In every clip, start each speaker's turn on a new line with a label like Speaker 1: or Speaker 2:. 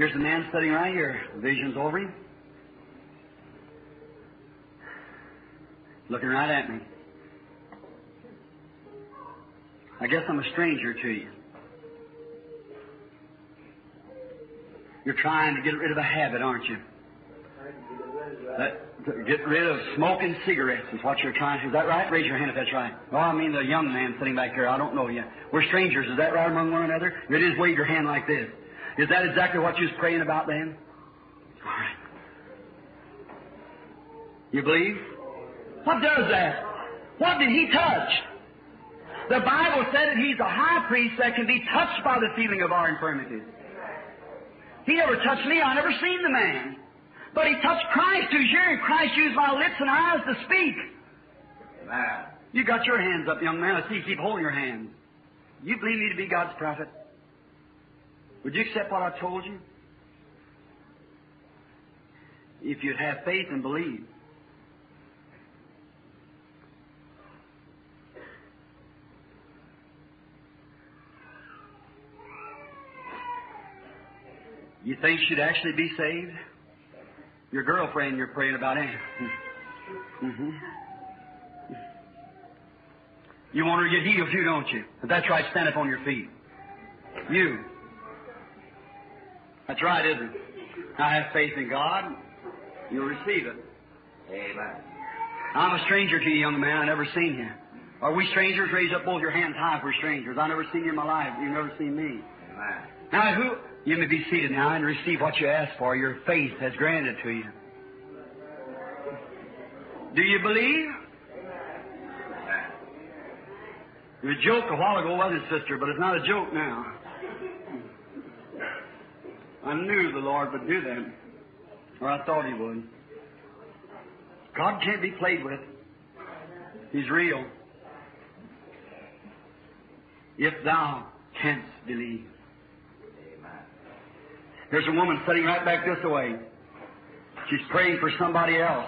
Speaker 1: Here's the man sitting right here. Vision's over him. Looking right at me. I guess I'm a stranger to you. You're trying to get rid of a habit, aren't you? Get rid of smoking cigarettes is what you're trying to. Is that right? Raise your hand if that's right. Oh, I mean the young man sitting back here. I don't know you. We're strangers. Is that right among one another? It is. Wave your hand like this. Is that exactly what you was praying about then? All right. You believe? What does that? What did he touch? The Bible said that he's a high priest that can be touched by the feeling of our infirmities. He never touched me. I never seen the man. But he touched Christ who's here, and Christ used my lips and eyes to speak. Amen. You got your hands up, young man. I see you keep holding your hands. You believe me to be God's prophet? Would you accept what I told you? If you'd have faith and believe. You think she'd actually be saved? Your girlfriend you're praying about, ain't you? Mm-hmm. You want her to get healed too, don't you? If that's right, stand up on your feet. You. That's right, isn't it? I have faith in God. You'll receive it. Amen. I'm a stranger to you, young man. I've never seen you. Are we strangers? Raise up both your hands high if we're strangers. I've never seen you in my life. You've never seen me. Amen. Now, you may be seated now and receive what you asked for. Your faith has granted to you. Do you believe? It was a joke a while ago, wasn't it, sister? But it's not a joke now. I knew the Lord would do that, or I thought He would. God can't be played with. He's real. If thou canst believe. There's a woman sitting right back this way. She's praying for somebody else.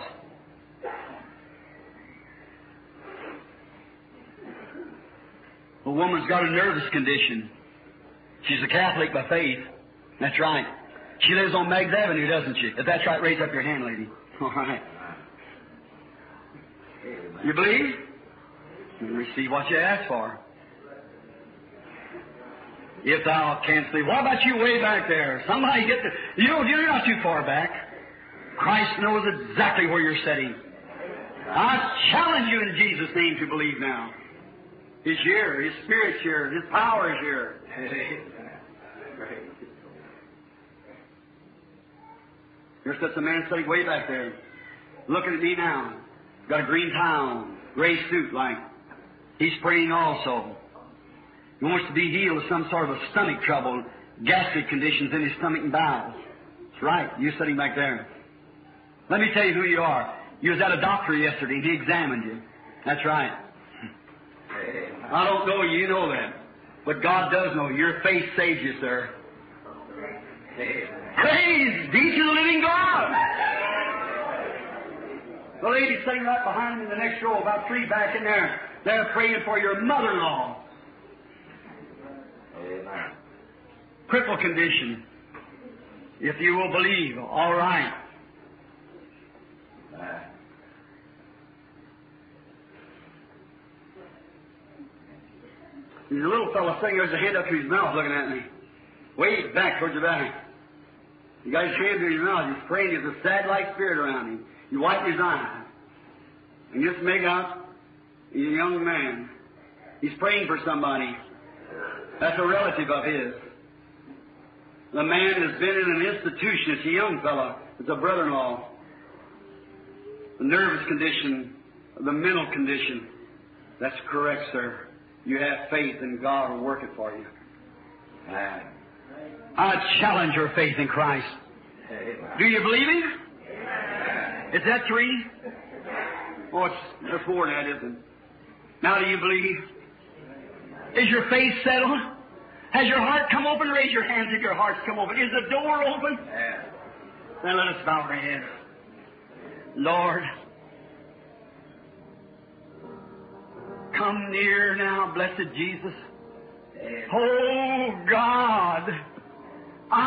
Speaker 1: The woman's got a nervous condition. She's a Catholic by faith. That's right. She lives on Meigs Avenue, doesn't she? If that's right, raise up your hand, lady. All right. You believe? You receive what you ask for. If thou canst believe. What about you way back there? Somebody get the... You're not too far back. Christ knows exactly where you're sitting. I challenge you in Jesus' name to believe now. He's here. His Spirit's here. His power is here. Here sits a man sitting way back there, looking at me now. Got a green tie on, gray suit like. He's praying also. He wants to be healed of some sort of a stomach trouble, gastric conditions in his stomach and bowels. That's right. You sitting back there. Let me tell you who you are. You was at a doctor yesterday and he examined you. That's right. I don't know you, you know that. But God does know. Your faith saves you, sir. Praise be to the living God. The lady sitting right behind him in the next row, about three back in there, they're praying for your mother-in-law. Amen. Cripple condition. If you will believe, all right. There's a little fellow sitting there with his hand up to his mouth looking at me. Way back towards the back. He got his hand to his mouth. He's praying. There's a sad-like spirit around him. He wiped his eyes. And just make out he's a young man. He's praying for somebody. That's a relative of his. The man has been in an institution. It's a young fellow. It's a brother-in-law. The nervous condition, the mental condition. That's correct, sir. You have faith and God will work it for you. I challenge your faith in Christ. Do you believe Him? Is that three? Oh, it's four now, isn't it? Now do you believe? Is your faith settled? Has your heart come open? Raise your hands if your heart's come open. Is the door open? Then let us bow our heads. Lord, come near now, blessed Jesus. Oh God, I am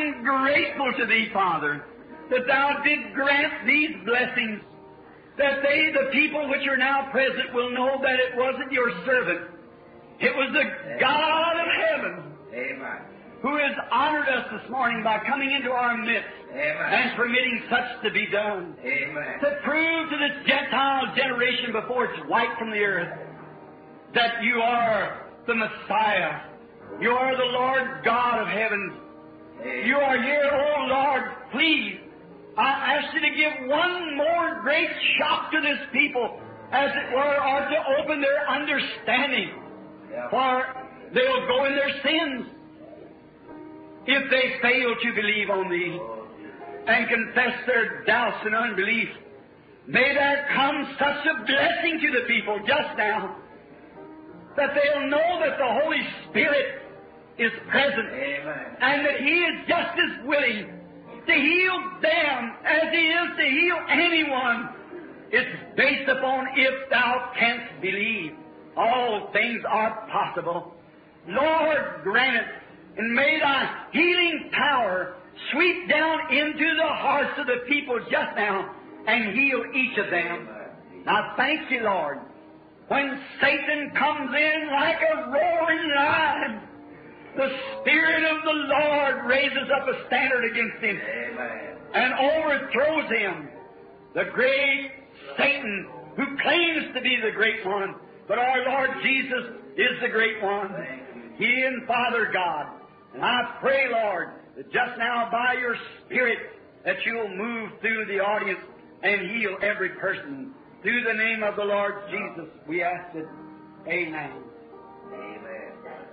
Speaker 1: am grateful to Thee, Father, that Thou did grant these blessings, that they, the people which are now present, will know that it wasn't your servant. It was the God of heaven.
Speaker 2: Amen.
Speaker 1: Who has honored us this morning by coming into our midst.
Speaker 2: Amen.
Speaker 1: And permitting such to be done.
Speaker 2: Amen.
Speaker 1: To prove to this Gentile generation before it's wiped from the earth that you are the Messiah. You are the Lord God of heaven.
Speaker 2: Amen.
Speaker 1: You are here, oh Lord, please. I ask you to give one more great shock to this people, as it were, or to open their understanding.
Speaker 2: Yeah.
Speaker 1: For they'll go in their sins if they fail to believe on Thee and confess their doubts and unbelief. May there come such a blessing to the people just now that they'll know that the Holy Spirit is present.
Speaker 2: Amen.
Speaker 1: And that He is just as willing to heal them as He is to heal anyone. It's based upon if thou canst believe. All things are possible. Lord, grant it, and may Thy healing power sweep down into the hearts of the people just now and heal each of them. Now thank You, Lord. When Satan comes in like a roaring lion, the Spirit of the Lord raises up a standard against him.
Speaker 2: Amen.
Speaker 1: And overthrows him. The great Satan, who claims to be the great one, but our Lord Jesus is the great one. He and Father God. And I pray, Lord, that just now by Your Spirit that You'll move through the audience and heal every person. Through the name of the Lord Jesus, we ask it. Amen.
Speaker 2: Amen.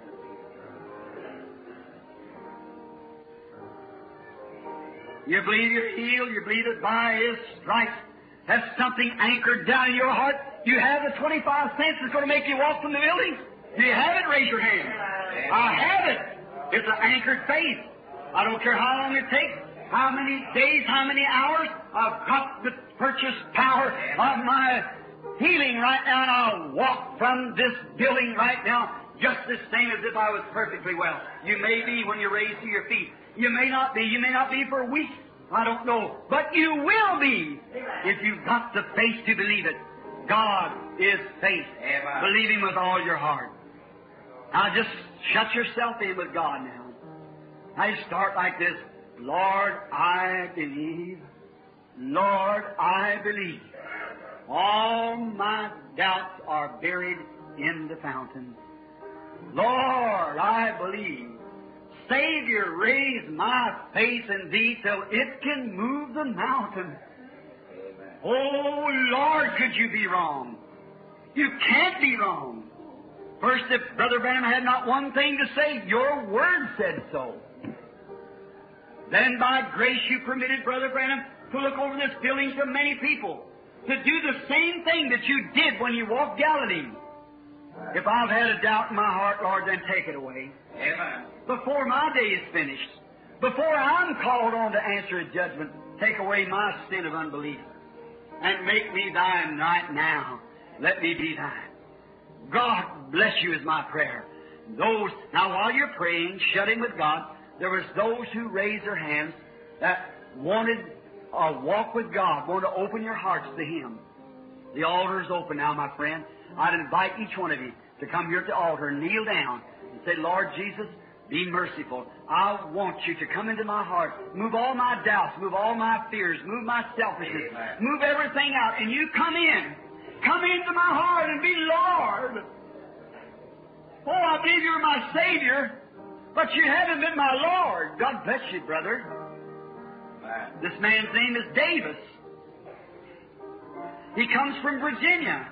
Speaker 1: You believe you're healed. You believe that by His stripes has something anchored down in your heart. You have the 25 cents that's going to make you walk from the building. Do you have it? Raise your hand. I have it. It's an anchored faith. I don't care how long it takes, how many days, how many hours. I've got the purchase power of my healing right now, and I'll walk from this building right now just the same as if I was perfectly well. You may be when you're raised to your feet. You may not be. You may not be for weeks. I don't know. But you will be if you've got the faith to believe it. God is faith.
Speaker 2: Amen.
Speaker 1: Believe Him with all your heart. Now just shut yourself in with God now. I start like this. Lord, I believe. Lord, I believe. All my doubts are buried in the fountain. Lord, I believe. Savior, raise my faith in Thee till it can move the mountain.
Speaker 2: Amen.
Speaker 1: Oh, Lord, could You be wrong? You can't be wrong. First, if Brother Branham had not one thing to say, Your Word said so. Then by grace You permitted Brother Branham to look over this building to many people, to do the same thing that You did when You walked Galilee. If I've had a doubt in my heart, Lord, then take it away.
Speaker 2: Amen.
Speaker 1: Before my day is finished, before I'm called on to answer a judgment, take away my sin of unbelief and make me Thine right now. Let me be Thine. God bless You is my prayer. Now while you're praying, shut in with God, there was those who raised their hands that wanted a walk with God, wanted to open your hearts to Him. The altar is open now, my friend. I'd invite each one of you to come here at the altar and kneel down and say, Lord Jesus, be merciful. I want You to come into my heart. Move all my doubts, move all my fears, move my selfishness,
Speaker 2: Amen.
Speaker 1: move everything out, and You come in. Come into my heart and be Lord. Oh, I believe You're my Savior, but You haven't been my Lord. God bless you, brother.
Speaker 2: Amen.
Speaker 1: This man's name is Davis. He comes from Virginia.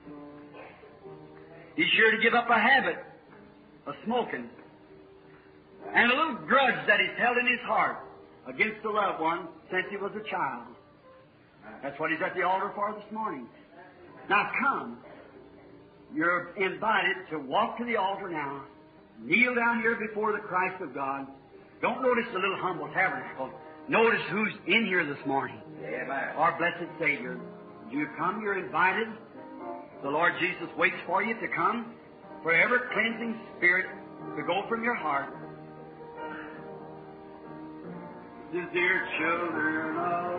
Speaker 1: He's sure to give up a habit of smoking and a little grudge that he's held in his heart against a loved one since he was a child. That's what he's at the altar for this morning. Now come. You're invited to walk to the altar now. Kneel down here before the Christ of God. Don't notice the little humble tabernacle. Notice who's in here this morning.
Speaker 2: Amen.
Speaker 1: Our blessed Savior. You come, you're invited. The Lord Jesus waits for you to come, for every cleansing spirit to go from your heart. His dear children all.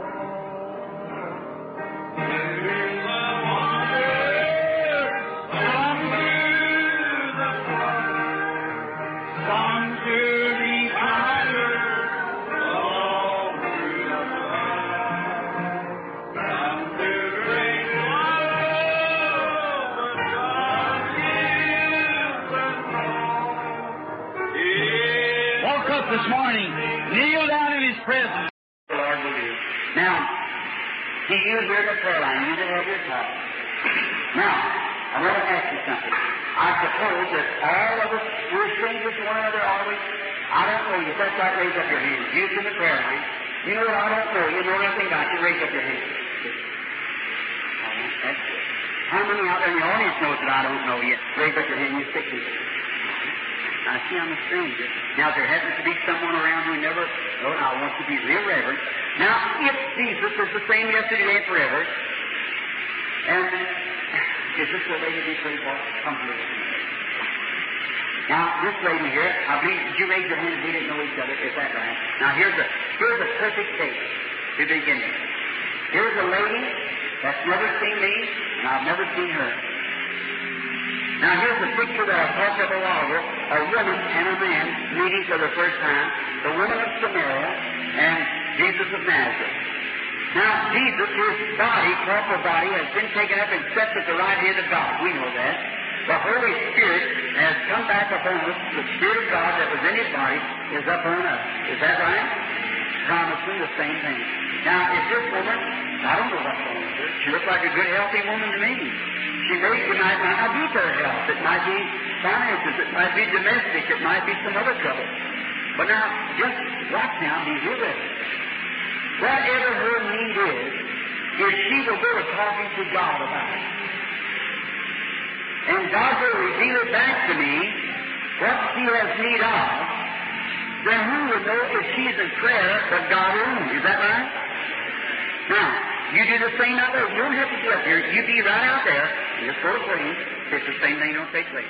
Speaker 1: This morning, kneel down in His presence. The Lord will do. Now, see you here in the prayer line, you that have your talk. Now, I want to ask you something. I suppose that all of us, we're strangers to one another always. I don't know you. That's right, raise up your hand. You in the prayer line. You know what I don't know. You know nothing about you. Raise up your hand. That's good. How many out there in the audience knows that I don't know yet? Raise up your hand. You stick to it. I see I'm a stranger. Now, if there happens to be someone around who never, oh, I want you to be real reverent. Now, if Jesus is the same yesterday and forever, and is this the lady we prayed for? Come here. Now, this lady here, I believe, did you raise your hand? We didn't know each other. Is that right? Now, here's a perfect case to begin with. Here's a lady that's never seen me, and I've never seen her. Now, here's a picture that I talked of a while ago, a woman and a man meeting for the first time, the woman of Samaria and Jesus of Nazareth. Now, Jesus, His body, corporal body, has been taken up and set at the right hand of God. We know that. The Holy Spirit has come back upon us. The Spirit of God that was in His body is upon us. Is that right? Promising the same thing. Now, if this woman, I don't know what's wrong with her. She looks like a good, healthy woman to me. She might not be to her health. It might be finances. It might be domestic. It might be some other trouble. But now, just watch now. Be real ready. Whatever her need is, if she will go to talking to God about it, and God will reveal it back to me what she has need of, then who would know if she's in prayer but God alone? Is that right? Now, you do the same out there. You don't have to be up here. You be right out there. And just go to praying. If the same thing don't take place.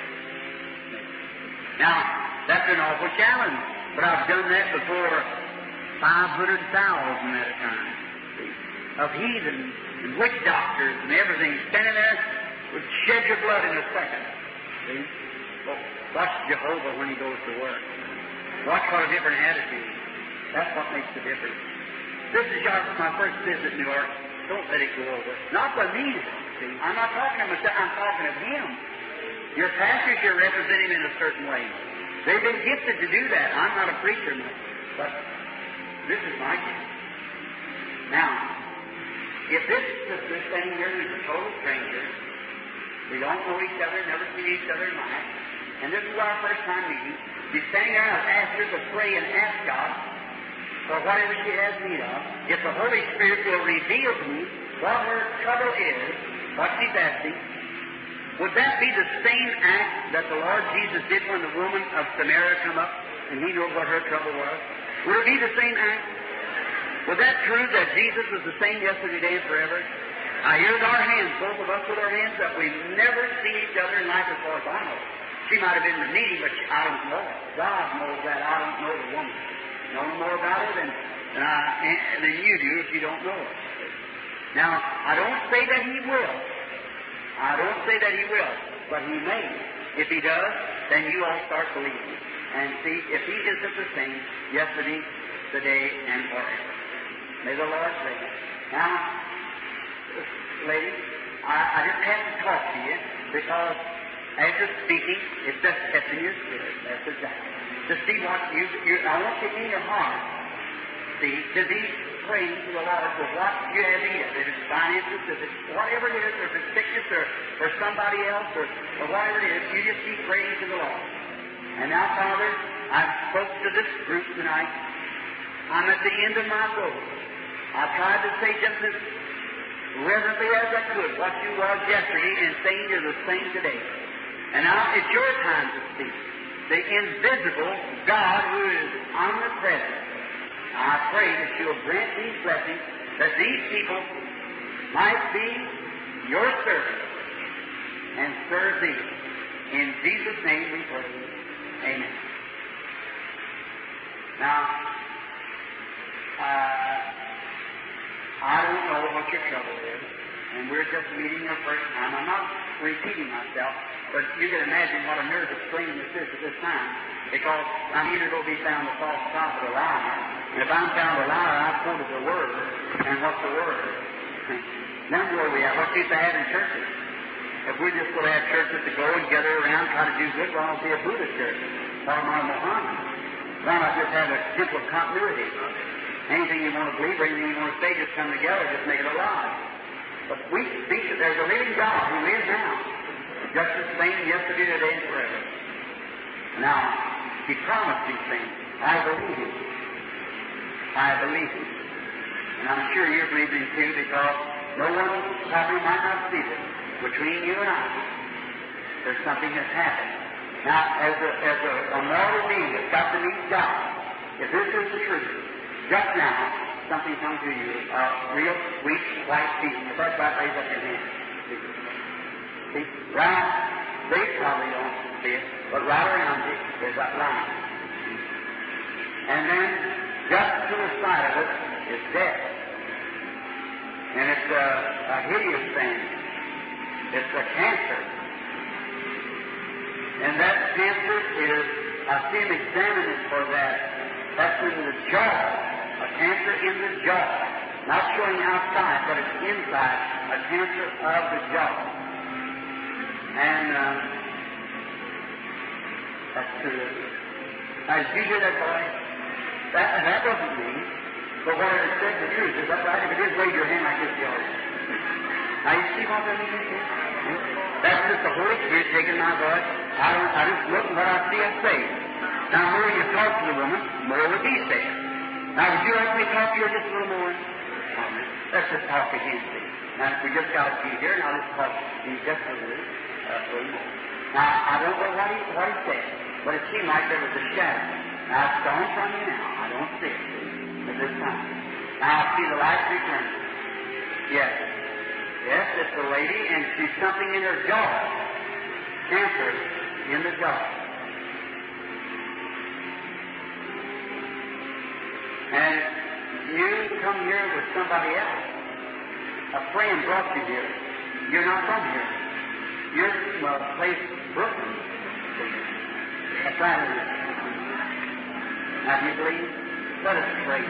Speaker 1: Now, that's an awful challenge. But I've done that before 500,000 at a time. See? Of heathens and witch doctors and everything standing there would shed your blood in a second. See? Well, watch Jehovah when He goes to work. Watch what a different attitude. That's what makes the difference. This is my first visit in New York. Don't let it go over. Not by me, see. I'm not talking of myself. I'm talking of Him. Your pastors, you represent Him in a certain way. They've been gifted to do that. I'm not a preacher, but this is my gift. Now, if this sister standing here is a total stranger, we don't know each other, never seen each other in life, and this is our first time meeting, she's standing there and I've asked her to pray and ask God for whatever she has need of. If the Holy Spirit will reveal to me what her trouble is, what she's asking, would that be the same act that the Lord Jesus did when the woman of Samaria come up and He knew what her trouble was? Would it be the same act? Was that true that Jesus was the same yesterday, today, and forever? Now, here's our hands, both of us with our hands up. We've never seen each other in life as far as I know. She might have been in the meeting, but I don't know. God knows that. I don't know the woman. Know more about her than you do if you don't know her. Now, I don't say that He will. I don't say that He will, but He may. If He does, then you all start believing and see if He isn't the same yesterday, today, and forever. May the Lord say that. Now, lady, I didn't have to talk to you because as you're speaking, it's just testing your spirit. That's exactly. To see what I want you in your heart, see, to be praying to the Lord for what you have need of. If it's finances, if it's whatever it is, or if it's sickness, or somebody else, or whatever it is, you just keep praying to the Lord. And now, Father, I've spoke to this group tonight. I'm at the end of my road. I tried to say just as reverently as I could what you was yesterday and saying you're the same today. And now it's your time to speak. The invisible God who is omnipresent. I pray that you'll grant these blessings, that these people might be your servants and serve thee. In Jesus' name we pray. Amen. Now,
Speaker 3: I don't know what your trouble is, and we're just meeting your first time. I'm not repeating myself, but you can imagine what a nervous strain this is at this time, because I'm either going to be found a false prophet or a liar. And if I'm found a liar, I've quoted the Word. And what's the Word? Then where we are, what used to have in churches? If we're just going to have churches to go and gather around, try to do good, well, I'll be a Buddhist church, or Mohammed. Why not just have a simple continuity? Anything you want to believe or anything you want to say, just come together, just make it alive. But we think that there's a living God who lives now, just the same yesterday, today, and forever. Now, He promised these things. I believe Him. I believe Him. And I'm sure you're believing too, because no one probably might not see this. Between you and I, there's something that's happened. Now, as a mortal being that's got to meet God, if this is the truth, just now, something comes to you, real sweet white feet. If that's right, raise up your hand. See? Right? They probably don't see it, but right around it, there's that line. And then, just to the side of it is death. And it's a hideous thing. It's a cancer. And that cancer is, I see him examining for that. That's in the jaw. A cancer in the jaw. Not showing outside, but it's inside. A cancer of the jaw. And that's true. Now, did you hear that, boy? That wasn't me. But what it said the truth. Is that right? If it is, wave your hand like this, y'all. Now, you see what that means? That's just the Holy Spirit taking my voice. I just look at what I see and say. Now, the more you talk to the woman, the more will be said. Now, would you like me to talk to you just a little more? Let's just talk again, see. Now, we just got a few here, and I'll just talk to you just a little more. Now, I don't know what he said, but it seemed like there was a shadow. Now, it's gone from you now. I don't see it at this time. Now, I see the light returning. Yes. Yes, it's a lady, and she's something in her jaw. Cancer in the jaw. And you come here with somebody else. A friend brought you here. You're not from here. You're from a place, Brooklyn. That's right. Now, do you believe? Let us pray.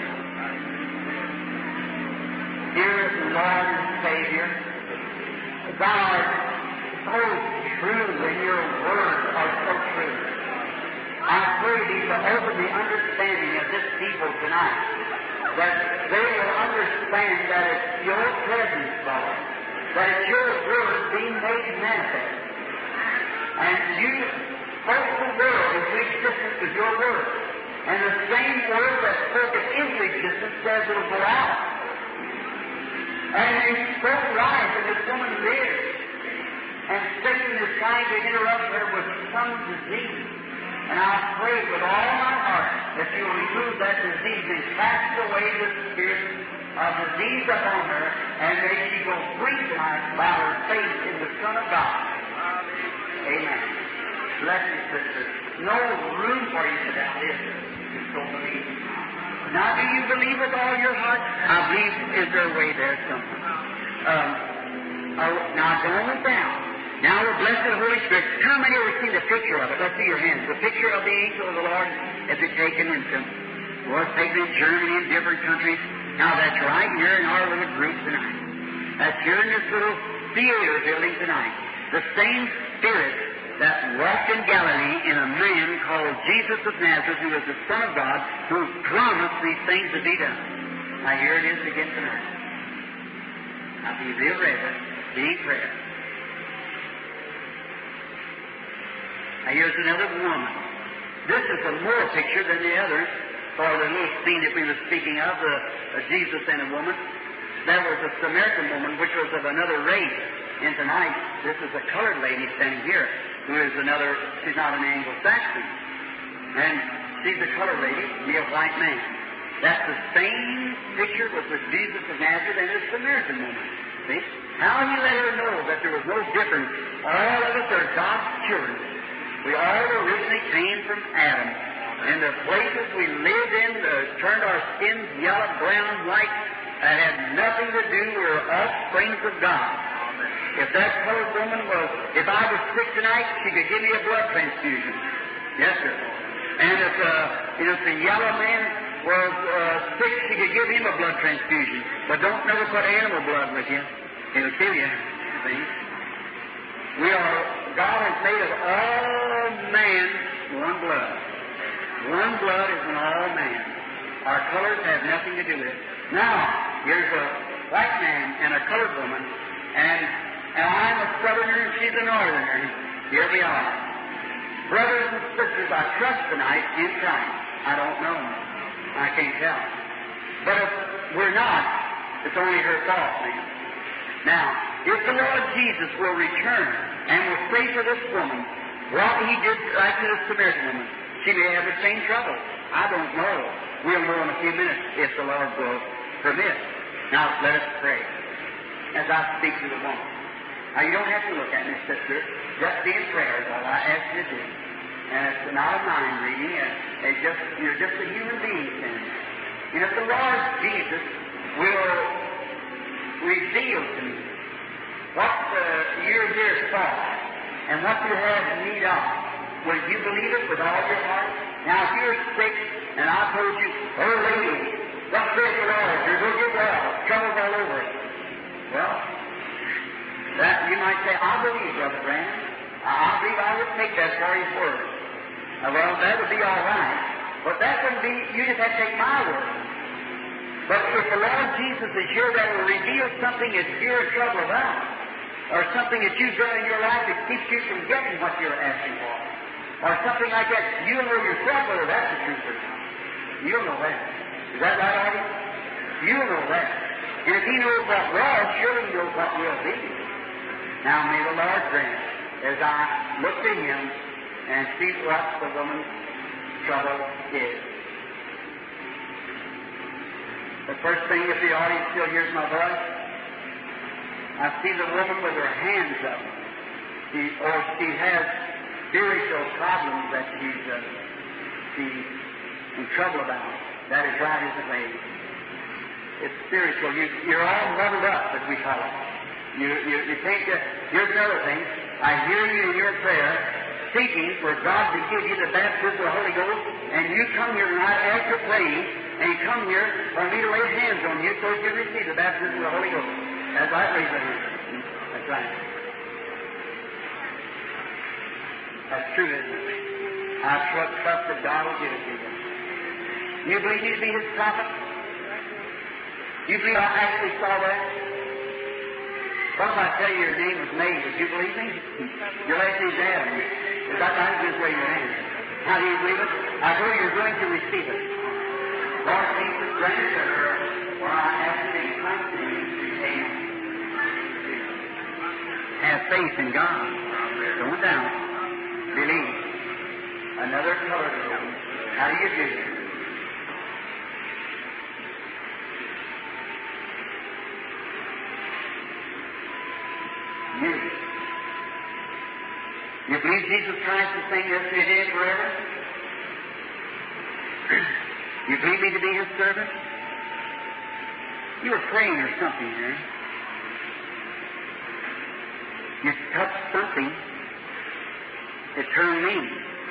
Speaker 3: Dear Lord and Savior, Thou art so true and your words are so true. I pray Thee to open the understanding of this people tonight, that they will understand that it's your presence, Lord, that it's your word being made manifest. And you spoke the world into existence with your word. And the same word that spoke it into existence says it will go out. And you spoke life, and this woman lives. And Satan is trying to interrupt her with some disease. And I pray with all my heart that you will remove that disease and cast away the spirit of disease upon her, and may she go free tonight by her faith in the Son of God. Amen. Bless you, sister. No room for you to doubt this. Just don't believe. Now, do you believe with all your heart? I believe, is there a way there somewhere? Now, going down. Now, the blessed Holy Spirit. How many have seen the picture of it? Let's see your hands. The picture of the angel of the Lord has been taken in some, well, it's taken in Germany and different countries. Now, that's right here in our little group tonight. That's here in this little theater building tonight. The same Spirit that walked in Galilee in a man called Jesus of Nazareth, who was the Son of God, who promised these things to be done. Now, here it is again tonight. Now, be real reverent. Be prayer. Now, here's another woman. This is a more picture than the other, for the little scene that we were speaking of, Jesus and a woman. There was a Samaritan woman, which was of another race. And tonight, this is a colored lady standing here, who is another, she's not an Anglo-Saxon. And she's a colored lady, me a white man. That's the same picture with Jesus of Nazareth and the Samaritan woman. See? How he let her know that there was no difference. All of us are God's children. We all originally came from Adam. And the places we lived in, the turned our skins yellow, brown, white, that had nothing to do with our offsprings of God. If that colored woman was, if I was sick tonight, she could give me a blood transfusion. Yes, sir. And if the yellow man was sick, she could give him a blood transfusion. But don't never put animal blood with you. It'll kill you. See? God has made of all man one blood. One blood is in all man. Our colors have nothing to do with it. Now, here's a white man and a colored woman, and I'm a southerner and she's a northerner. Here we are. Brothers and sisters, I trust tonight in Christ. I don't know. I can't tell. But if we're not, it's only her thought, man. Now, if the Lord Jesus will return and will say for this woman what He did right to the Samaritan woman, she may have the same trouble. I don't know. We'll know in a few minutes if the Lord will permit. Now, let us pray as I speak to the woman. Now, you don't have to look at me, sister. Just be in prayer is all I ask you to do. And it's not a mind reading. You're just a human being. And if the Lord Jesus will reveal to me what you're here for and what you have need of, will you believe it with all your heart? Now, if you're sick and I told you, oh, lady, what says the Lord? You're going to get well. Trouble's all over it. Well, that you might say, I believe, Brother Branham. I believe I would take that for His word. Well, that would be all right. But that wouldn't be, you just have to take my word. But if the Lord Jesus is here that will reveal something that you're in trouble about, or something that you've done in your life that keeps you from getting what you're asking for, or something like that, you'll know yourself whether that's the truth or not. You'll know that. Is that right, Artie? You'll know that. And if He knows what was, surely He knows what will be. Now may the Lord grant, as I look to Him and see what the woman's trouble is. The first thing, if the audience still hears my voice, I see the woman with her hands up. She has spiritual problems that she's in trouble about. That is right, isn't it, lady? It's spiritual. You're all muddled up, as we call it. You think that, here's another thing. I hear you in your prayer seeking for God to give you the baptism of the Holy Ghost, and you come here tonight after praying, and you come here for me to lay hands on you so you receive the baptism of the Holy Ghost. That's right, raise your hand. That's right. That's true, isn't it? I trust that God will give it to you. You believe me to be His prophet? You believe I actually saw that? What if I tell you your name was May? Would you believe me? Your last name's Adam. Is that right? Just raise your hand. How do you believe it? I know you're going to receive it. Lord Jesus, grant it to her, for I ask it in Christ's name. Amen. Have faith in God. Don't doubt. Believe. Another colored woman. How do you do it? You believe Jesus Christ is the same yesterday, today, and forever? You believe me to be His servant? You were praying or something here. You touched something. It turned me.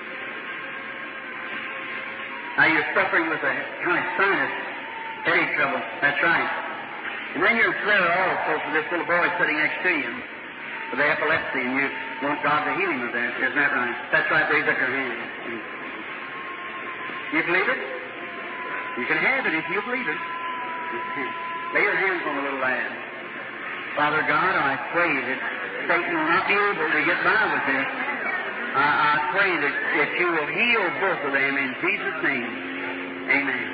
Speaker 3: Now you're suffering with a kind of sinus headache trouble. That's right. And then you're in prayer also for this little boy sitting next to you with epilepsy, and you want God to heal him of that. Isn't that right? That's right. Raise up your hand. You believe it? You can have it if you believe it. Lay your hands on the little lad. Father God, I pray that Satan will not be able to get by with this. I pray that you will heal both of them in Jesus' name. Amen.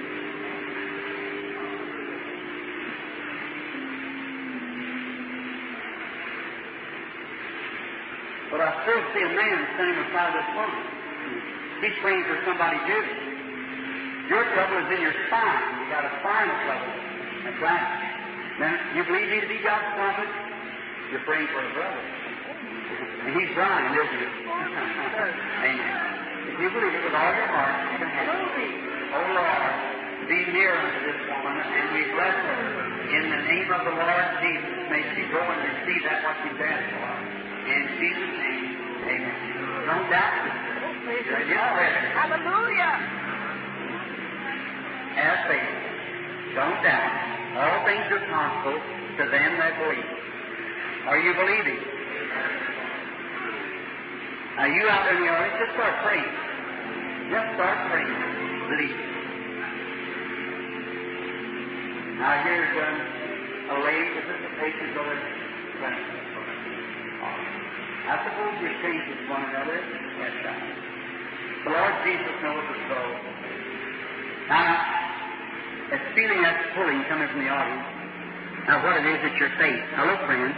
Speaker 3: But I still see a man standing beside this woman. He's praying for somebody too. Your trouble is in your spine. You got a spinal trouble. That's right. Now, you believe me to be God's prophet? You're praying for a brother. And he's blind, isn't he? Amen. If you believe it with all your heart, you can have it. Oh, Lord, be near unto this woman, and we bless her. In the name of the Lord Jesus, may she go and receive that what she's asked for. In Jesus' name, amen. Don't doubt, sister. You're ready.
Speaker 4: Hallelujah.
Speaker 3: Have faith. Don't doubt. All things are possible to them that believe. Are you believing? Now you out there in the audience, just start praying. Just start praying. Believe. Now here's a lady. This is a patient going to I suppose you're changed with one another. Yes, sir. The Lord Jesus knows the soul. Now, it's feeling that pulling coming from the audience. Now, what it is, it's your faith. Now, look, friends.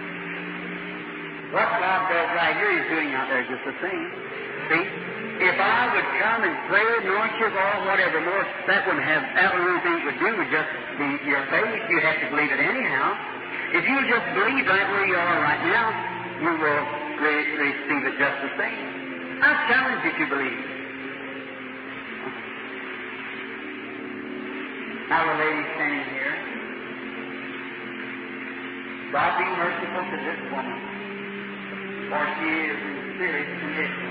Speaker 3: What God does right here, He's doing out there just the same. See? If I would come and pray, anoint you, or whatever more, that wouldn't have, that would anything it would do would just be your faith. You have to believe it anyhow. If you just believe right where you are right now, you will receive it just the same. I challenge you to believe. Now the lady standing here. God be merciful to this woman, for she is in serious condition.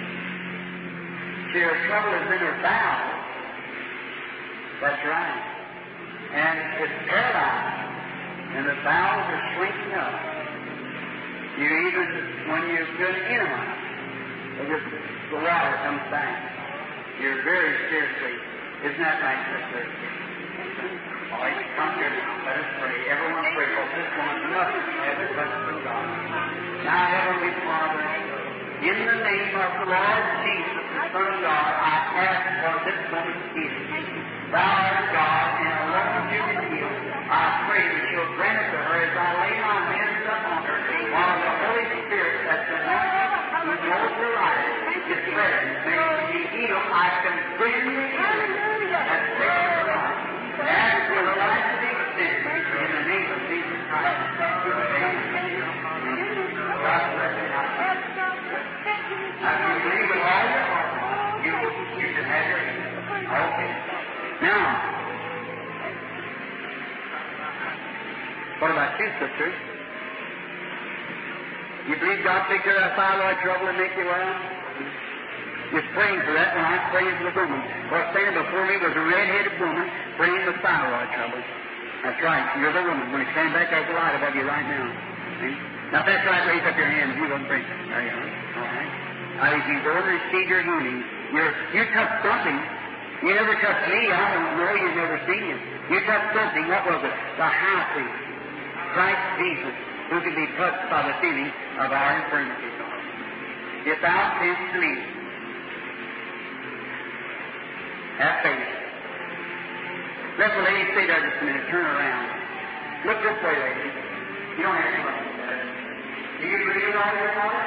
Speaker 3: Her trouble is in her bowels. That's right. And it's paralyzed, and the bowels are shrinking up. You even, when you're doing enema, the water comes back. You're very seriously. Isn't that right, sister? All right, come here now. Let us pray. Everyone pray, for this woman must have a blessing from God. Now, Heavenly Father, in the name of the Lord Jesus, the Son of God, I ask for this woman's healing. Thou art God, and alone you can heal. I pray that you'll grant it to her as I lay my hands upon her, while the Holy Spirit that's anointed, who knows her life, is present. May she be healed. I condemn the healing that's taken her life. Ask for her life to be extended in the name of Jesus Christ. Amen. God bless you. If you believe with all your heart, you can have your healing. Okay. Now, what about you, sister? You believe God take care of that thyroid trouble and make you well? Just praying for that when I was praying for the woman. Well, standing before me was a red-headed woman praying for thyroid trouble. That's right. You're the woman. When you stand back, there's a light above you right now. See? Now, if that's right, raise up your hand. You don't pray. There you are. All right. Now, if you go and receive your healing, you touched something. You never touched me. I don't know. You've never seen him. You touched something. What was it? The high priest, Christ Jesus, who can be touched by the feeling of our infirmities. If thou canst believe, have faith. Let the lady stay there just a minute. Turn around. Look this way, lady. You don't have to look at that. Do you believe in all your heart?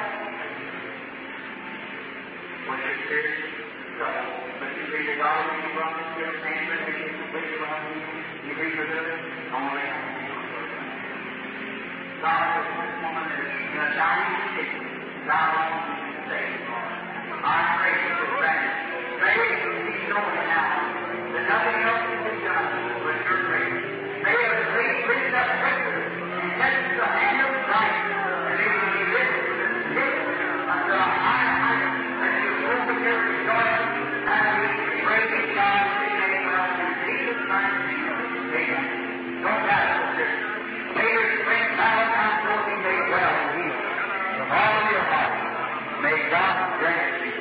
Speaker 3: When you're serious, but you believe in God, you run this good name, and you believe in God, you believe in it, only God is this woman that is in a dying condition. God wants you to save her. I pray for the grant. Pray that we know now that nothing else can be done but your grace. May the grace bring that breakthrough and touch the hand of Christ, and may we be lifted and lifted unto a higher height, and you open your rejoicing, and we praise God in the name of Jesus Christ. Amen. Don't doubt it, sister. May your strength Valentine's will be made well and healed with all of your heart. May God grant it to you.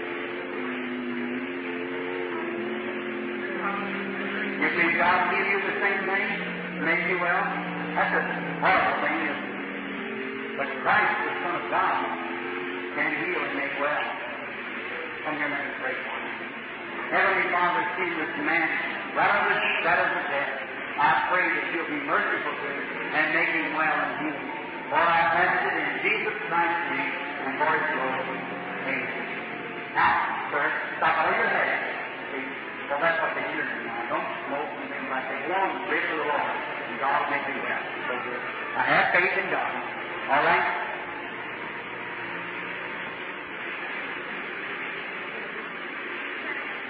Speaker 3: You think God will give you the same thing to make you well? That's a horrible thing, isn't it? But Christ, the Son of God, can heal and make well. Come here and let me pray for you. Heavenly Father, see this man right out of the shadows of death. I pray that you'll be merciful to him and make him well and heal. For I ask it in Jesus Christ's name and for his glory. Amen. Now, sir, stop all your head. Well, that's what they hear now. Don't smoke and things like that. Go on and live for the Lord, and God will make you well. So good. I have faith in God. All right?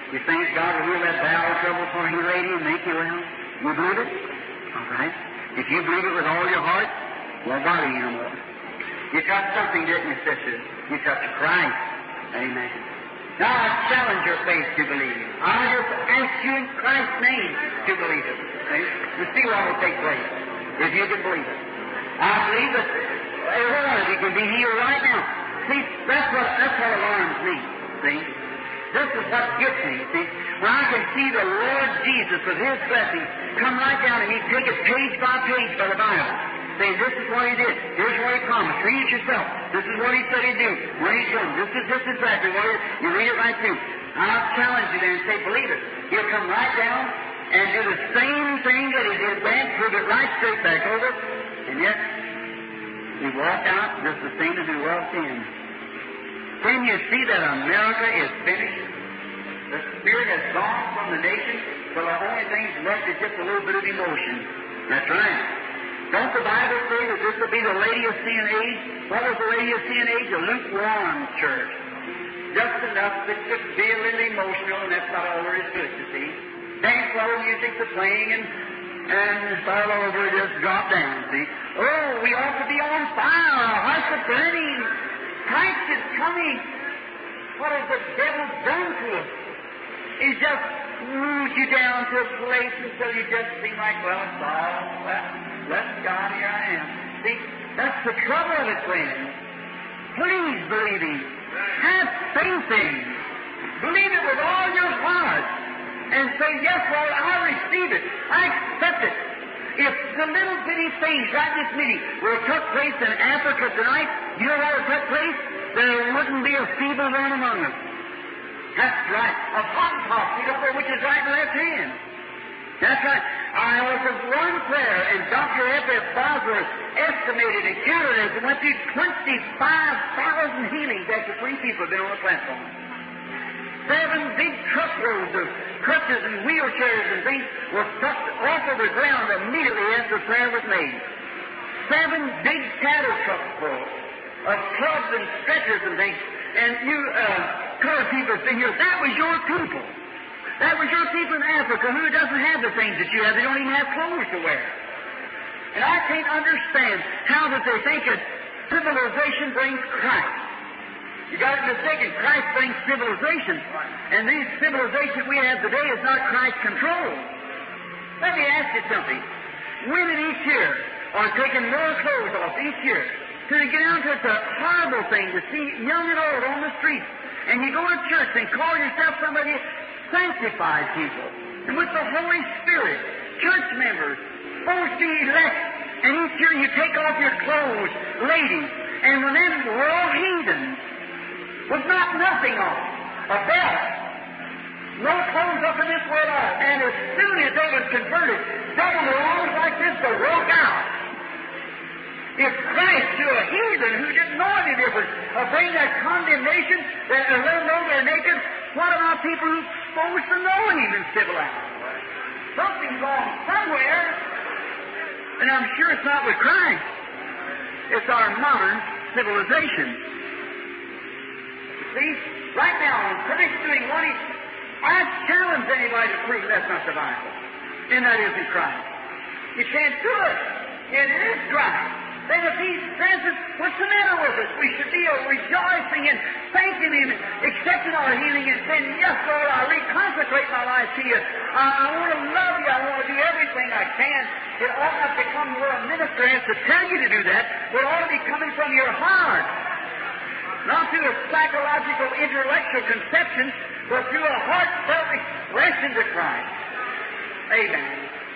Speaker 3: You think God will heal that bowel trouble for you, lady, and make you well? You believe it? All right. If you believe it with all your heart, won't bother you no more. You touch something, didn't you, sister? You touch Christ. Amen. Now I challenge your faith to believe. I just ask you in Christ's name to believe it. See? You see what will take place if you can believe it. I believe that every one of you can be healed right now. See, that's what alarms me. See? This is what gets me, see? When I can see the Lord Jesus with His blessing come right down and He take it page by page by the Bible, saying, this is what He did, here's what He promised, read it yourself, this is what He said He'd do, when He's done, this is exactly what you read it right through. I'll challenge you then and say, believe it. He'll come right down and do the same thing that He did then, prove it right straight back over, and yet He walked out just the same as He walked in. Can you see that America is finished? The Spirit has gone from the nation, so the only thing's left is just a little bit of emotion. That's right. Don't the Bible say that this will be the Laodicean age? What was the Laodicean age? A lukewarm church. Just enough that could be a little emotional, and that's not all there is to it, you see. Dance floor music's playing, and all over just drop down, see. Oh, we ought to be on fire, our hearts are burning. Christ is coming. What has the devil done to us? He just moves you down to a place until you just seem like, well, it's all, well, bless God, here I am. See, that's the trouble of it, friends. Please believe Him. Have faith in Him. Believe it with all your heart. And say, yes, Lord, I receive it. I accept it. If the little bitty things right in this meeting were took place in Africa tonight, you know what would take place? There wouldn't be a feeble one among us. That's right. A Hottentot, you don't know which is right and left hand. That's right. I offered one prayer, and Dr. F.F. Bosworth estimated and counted it and went through 25,000 healings after 3 people have been on the platform. 7 big truckloads of crutches and wheelchairs and things were tucked off of the ground immediately after prayer was made. 7 big cattle trucks full of clubs and stretchers and things. And you colored people sitting here, that was your people. That was your people in Africa who doesn't have the things that you have. They don't even have clothes to wear. And I can't understand how that they think that civilization brings Christ. You got it mistaken. Christ brings civilization. And this civilization we have today is not Christ controlled. Let me ask you something. Women each year are taking more clothes off each year. To get down to it's a horrible thing to see young and old on the streets. And you go to church and call yourself somebody sanctified people. And with the Holy Spirit, church members, supposed to be elect. And each year you take off your clothes, ladies. And when then we're all heathens. With not nothing on, a belt, no clothes up in this world at all. And as soon as they was converted, double their arms like this to walk out. If Christ to a heathen who didn't know any difference bring that condemnation, that let them know they're naked, what about people who's supposed to know Him and civilized? Something's wrong somewhere, and I'm sure it's not with Christ. It's our modern civilization. See, right now, I'm finished doing one. I challenge anybody to prove that's not the Bible, and that isn't Christ. You can't do it. It is Christ. Then if He says it, what's the matter with us? We should be rejoicing and thanking Him, and accepting our healing, and saying, yes, Lord, I reconsecrate my life to You. I want to love You. I want to do everything I can. It ought not to come where a minister has to tell you to do that, but it ought to be coming from your heart. Not through a psychological, intellectual conception, but through a heartfelt expression to Christ. Amen.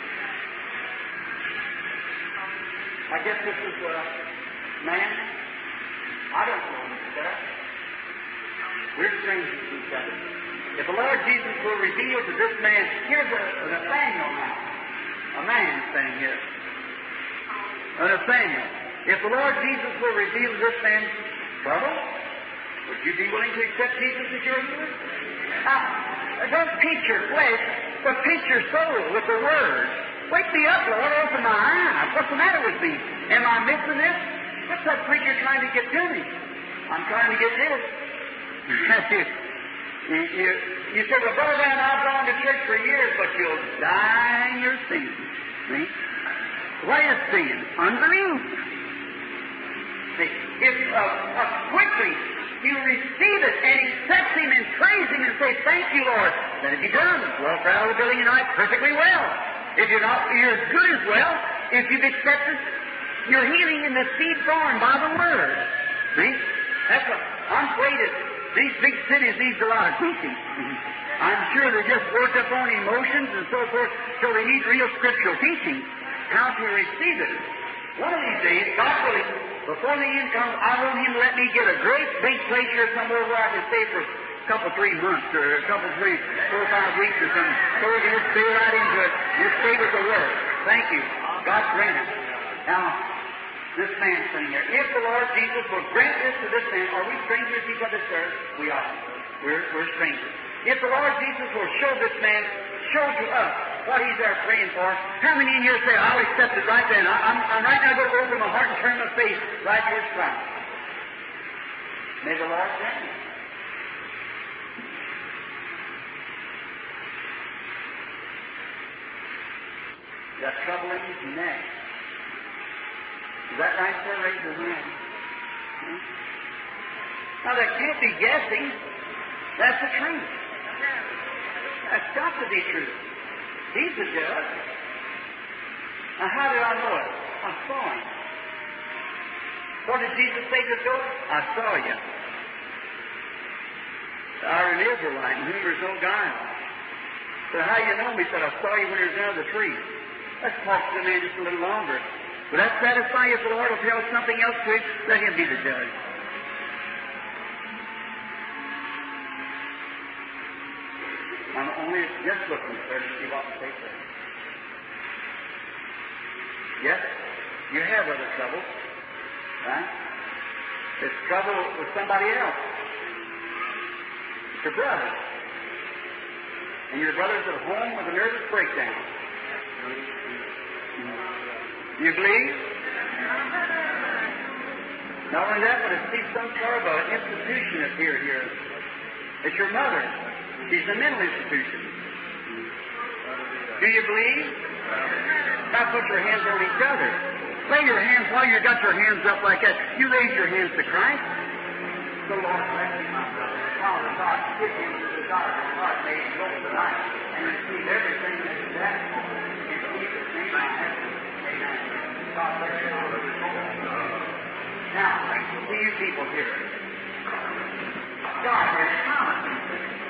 Speaker 3: I guess this is a man. I don't know him, sir. We're strangers to each other. If the Lord Jesus will reveal to this man, here's a Nathaniel now. A man standing here. A Nathaniel. If the Lord Jesus will reveal to this man trouble, would you be willing to accept Jesus as your healer? Don't pinch your flesh, but pinch your soul with the Word. Wake me up, Lord, open my eyes. What's the matter with me? Am I missing this? What's that preacher trying to get to me? I'm trying to get this. You say, well, Brother Branham, I've gone to church for years, but you'll die in your sins. See? What is sin? Unbelief. See? If quickly you receive it and accept Him and praise Him and say, thank you, Lord, let it be done. Walk right out of the building tonight perfectly well. If you're not, you're as good as well. If you've accepted your healing in the seed form by the Word. See? That's what I'm afraid that these big cities need a lot of teaching. I'm sure they're just worked up on emotions and so forth, so they need real scriptural teaching. How to receive it. One of these days, God willing, before the end comes, I want Him to let me get a great big place here somewhere where I can stay for a couple, 3 months, or a couple, 4 or 5 weeks or something, so we can just stay right into it, just stay with the Word. Thank you. God grant it. Now, this man sitting here, if the Lord Jesus will grant this to this man, are we strangers to each other, sir? We are. We're strangers. If the Lord Jesus will show this man, show to us what He's there praying for, how many in here say, I'll accept it right then? I'm right now going to open my heart and turn my face right towards Christ. May the Lord grant it. Got trouble in his neck. Is that right, sir? Raise your hand. Now, that can't be guessing. That's the truth. That's got to be true. He's the judge. Now, how did I know it? I saw Him. What did Jesus say to Job? I saw you. Thou art an Israelite in whom there is no guile. So how you know me? He said, I saw you when you were under the tree. Let's talk to the man just a little longer. Will that satisfy you if the Lord will tell something else to him? Let Him be the judge. I'm only just looking, sir, to see what to say there. Yes, you have other troubles, right? It's trouble with somebody else. It's your brother. And your brother's at home with a nervous breakdown. You believe? Not only that, but it's some sort of an institution appear here. It's your mother. She's a mental institution. Do you believe? Now put your hands on each other. Lay your hands while you got your hands up like that. You raise your hands to Christ. The Lord bless you, my brother. Father God, give him the desire of your heart. May he go tonight and receive everything that is asked for. In Jesus' name I have it. Amen. God bless you. Now, to you people here. God has promised me.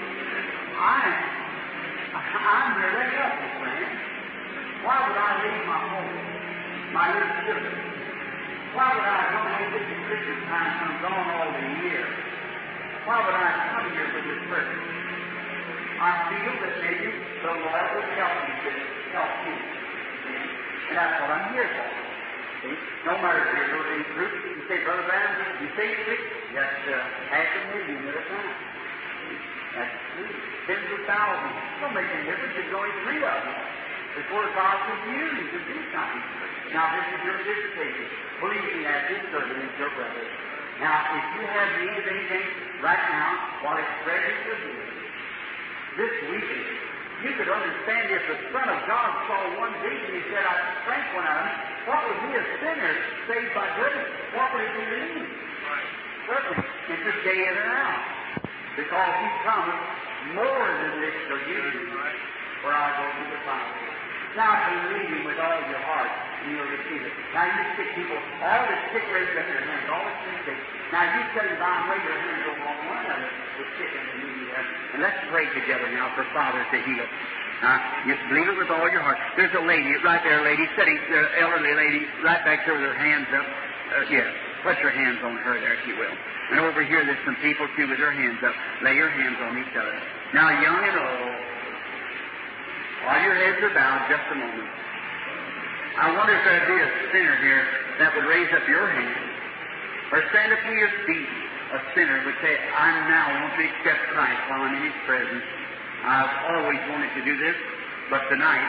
Speaker 3: I'm really helpless, friend. Why would I leave my home, my little children? Why would I come home with the Christmas time when I'm gone all the year? Why would I come here for this purpose? I feel that maybe the Lord would help me to help you. And that's what I'm here for. See? No matter if you're in groups, you say, Brother Branham, you say sick, that's half a million at a time. That's true. Tens of thousands. Don't make any difference. There's only 3 of them. Before God could use you to do something. Now, this is your visitation. Believe me, that this servant is your brother. Now, if you have need of anything right now, while it's present with you, this weekend, you could understand if the Son of God saw one vision, He said, I drank one of them. What would be a sinner saved by grace? What would it be to me? Certainly, it's a day in and out. Because He promised more than this for you, where I go to the Father. Now believe Him with all your heart, and you'll receive it. Now you sick people, all the sick raise up your hands, all the sick. Now you sitting by and lay your hands over on one another, the sick and the needy there. And let's pray together now for Father to heal. Just believe it with all your heart. There's a lady, right there, lady, sitting, elderly lady, right back there with her hands up. Yes, put your hands on her there, if you will. And over here, there's some people, too, with their hands up. Lay your hands on each other. Now, young and old, while your heads are bowed, just a moment. I wonder if there'd be a sinner here that would raise up your hand or stand up to your feet. A sinner would say, I now want to accept Christ while I'm in His presence. I've always wanted to do this, but tonight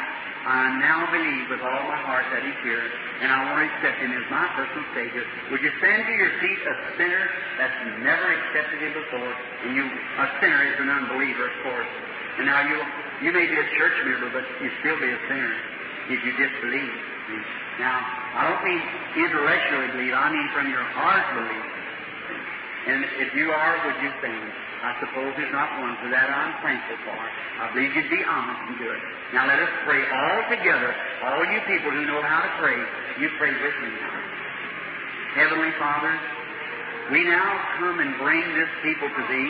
Speaker 3: I now believe with all my heart that He's here, and I want to accept Him as my personal Savior. Would you stand to your feet, a sinner that's never accepted Him before, and a sinner is an unbeliever, of course. And now you may be a church member, but you still be a sinner if you disbelieve. Now, I don't mean intellectually believe, I mean from your heart believe. And if you are, would you stand? I suppose there's not one, for that I'm thankful for. I believe you'd be honest and do it. Now let us pray all together, all you people who know how to pray, you pray with me now. Heavenly Father, we now come and bring this people to Thee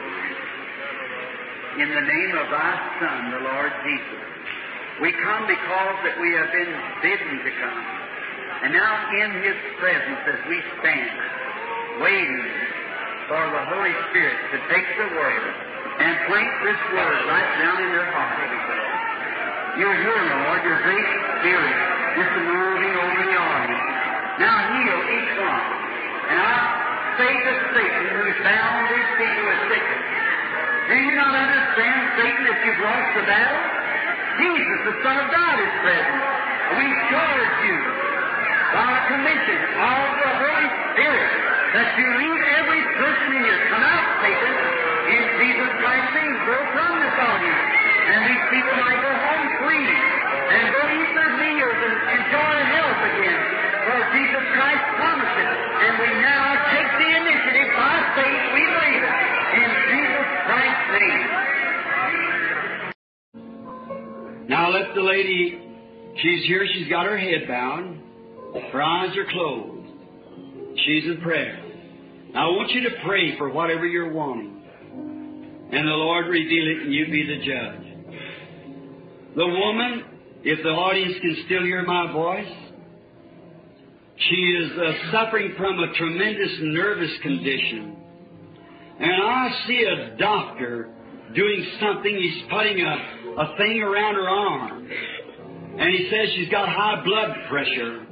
Speaker 3: in the name of Thy Son, the Lord Jesus. We come because that we have been bidden to come. And now in His presence as we stand, waiting for the Holy Spirit to take the Word and plant this Word right down in their heart. You're here, Lord, your great Spirit is moving over the audience. Now heal each one. And I say to Satan, who's bound these people with sickness, do you not understand, Satan, that you've lost the battle? Jesus, the Son of God, is present. We charge you by a commission of the Holy Spirit that you leave every person in here. Come out, Satan, in Jesus Christ's name. Go from this audience. And these people might go home free and go eat their meals and enjoy health again. For Jesus Christ promised it. And we now take the initiative by faith. We believe it. In Jesus Christ's name.
Speaker 1: Now let the lady, she's here, she's got her head bowed. Her eyes are closed. She's in prayer. Now I want you to pray for whatever you're wanting. And the Lord reveal it and you be the judge. The woman, if the audience can still hear my voice, she is suffering from a tremendous nervous condition. And I see a doctor doing something. He's putting a thing around her arm. And he says she's got high blood pressure.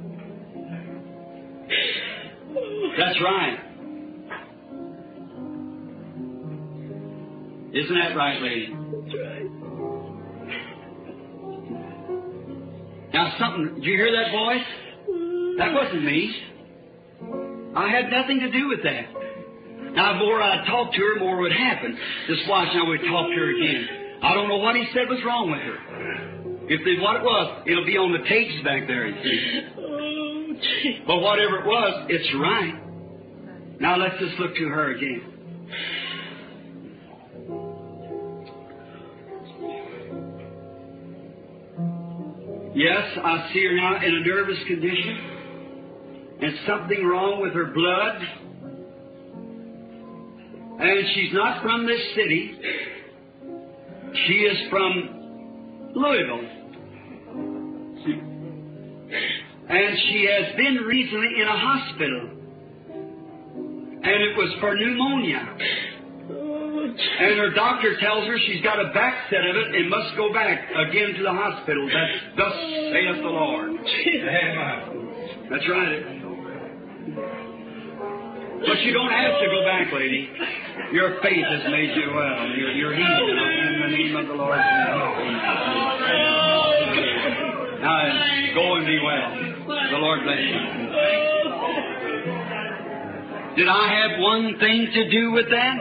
Speaker 1: That's right. Isn't that right, lady?
Speaker 4: That's right.
Speaker 1: Now something, did you hear that voice? That wasn't me. I had nothing to do with that. Now, the more I talked to her, more would happen. Just watch now, we talk to her again. I don't know what he said was wrong with her. If they, what it was, it'll be on the tapes back there, you see. But whatever it was, it's right. Now let's just look to her again. Yes, I see her now in a nervous condition. And something wrong with her blood. And she's not from this city. She is from Louisville. And she has been recently in a hospital. And it was for pneumonia. And her doctor tells her she's got a back set of it and must go back again to the hospital. That's thus saith the Lord. That's right. But you don't have to go back, lady. Your faith has made you well. You're healed in the name of the Lord. Now, go and be well. The Lord bless you. Did I have one thing to do with that?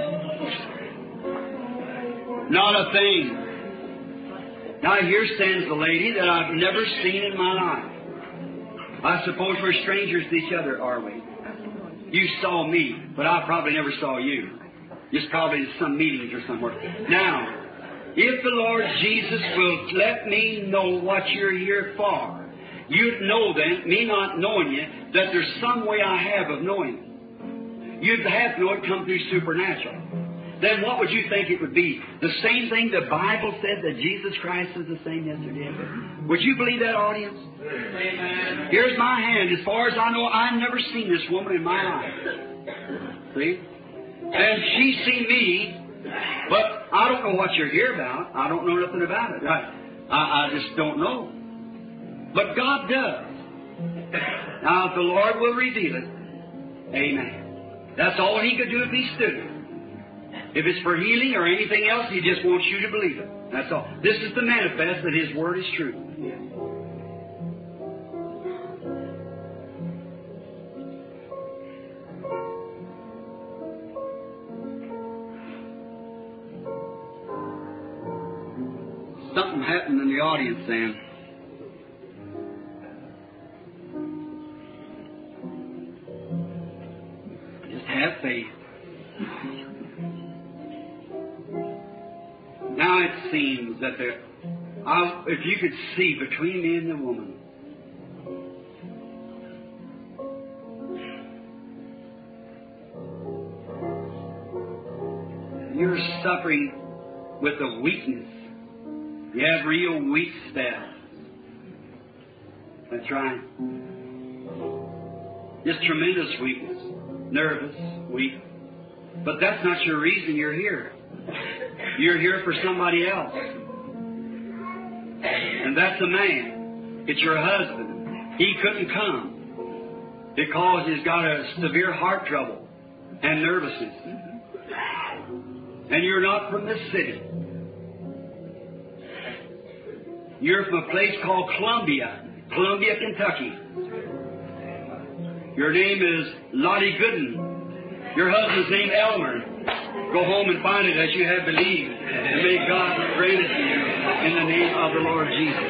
Speaker 1: Not a thing. Now, here stands the lady that I've never seen in my life. I suppose we're strangers to each other, are we? You saw me, but I probably never saw you. Just probably in some meetings or somewhere. Now, if the Lord Jesus will let me know what you're here for, you'd know then, me not knowing you, that there's some way I have of knowing it. You'd have to know it come through supernatural. Then what would you think it would be? The same thing the Bible said, that Jesus Christ is the same yesterday and today. Would you believe that, audience? Amen. Here's my hand. As far as I know, I've never seen this woman in my life. See? And she's seen me, but I don't know what you're here about. I don't know nothing about it. I just don't know. But God does. Now, if the Lord will reveal it, amen. That's all He could do if He stood it. If it's for healing or anything else, He just wants you to believe it. That's all. This is to manifest that His Word is true. Something happened in the audience then. Just have faith. Now it seems that if you could see between me and the woman, you're suffering with a weakness. You have real weak spells. That's right. Just tremendous weakness. Nervous, weak. But that's not your reason you're here. You're here for somebody else. And that's a man. It's your husband. He couldn't come because he's got a severe heart trouble and nervousness. And you're not from this city. You're from a place called Columbia, Kentucky. Your name is Lottie Gooden. Your husband's name Elmer. Go home and find it as you have believed. And may God grant it to you in the name of the Lord Jesus.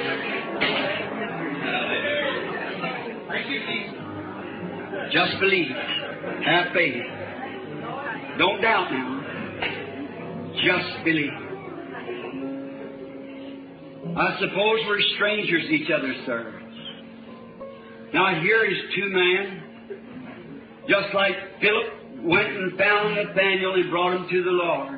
Speaker 1: Thank you, Jesus. Just believe. Have faith. Don't doubt now. Just believe. I suppose we're strangers to each other, sir. Now here is two men, just like Philip went and found Nathanael and brought him to the Lord.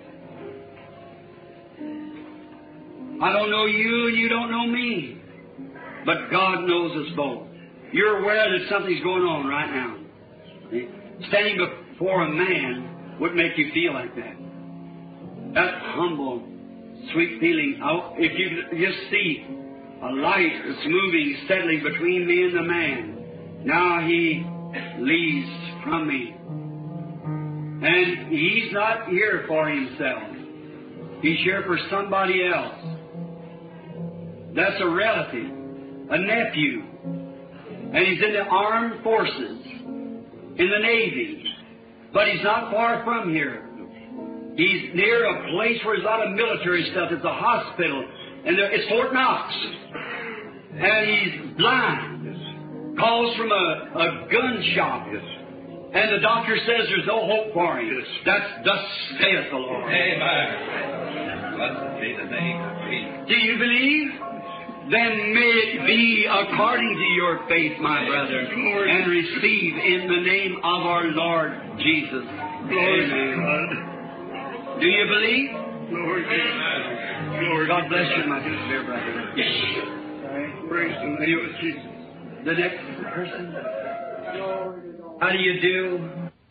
Speaker 1: I don't know you and you don't know me, but God knows us both. You're aware that something's going on right now. Standing before a man would make you feel like that. That humble, sweet feeling. If you could just see a light that's moving steadily between me and the man. Now he leaves from me. And he's not here for himself. He's here for somebody else. That's a relative, a nephew. And he's in the armed forces, in the Navy. But he's not far from here. He's near a place where there's a lot of military stuff. It's a hospital. And it's Fort Knox. And he's blind. Calls from a gun shop. And the doctor says there's no hope for him. That's thus saith the Lord.
Speaker 2: Amen. Blessed be the name of Jesus.
Speaker 1: Do you believe? Then may it be according to your faith, my brother, and receive in the name of our Lord Jesus. Amen. Do you believe?
Speaker 3: Lord,
Speaker 1: Lord, God bless you, my dear brother.
Speaker 3: praise the name of Jesus.
Speaker 1: The next person. How do you do?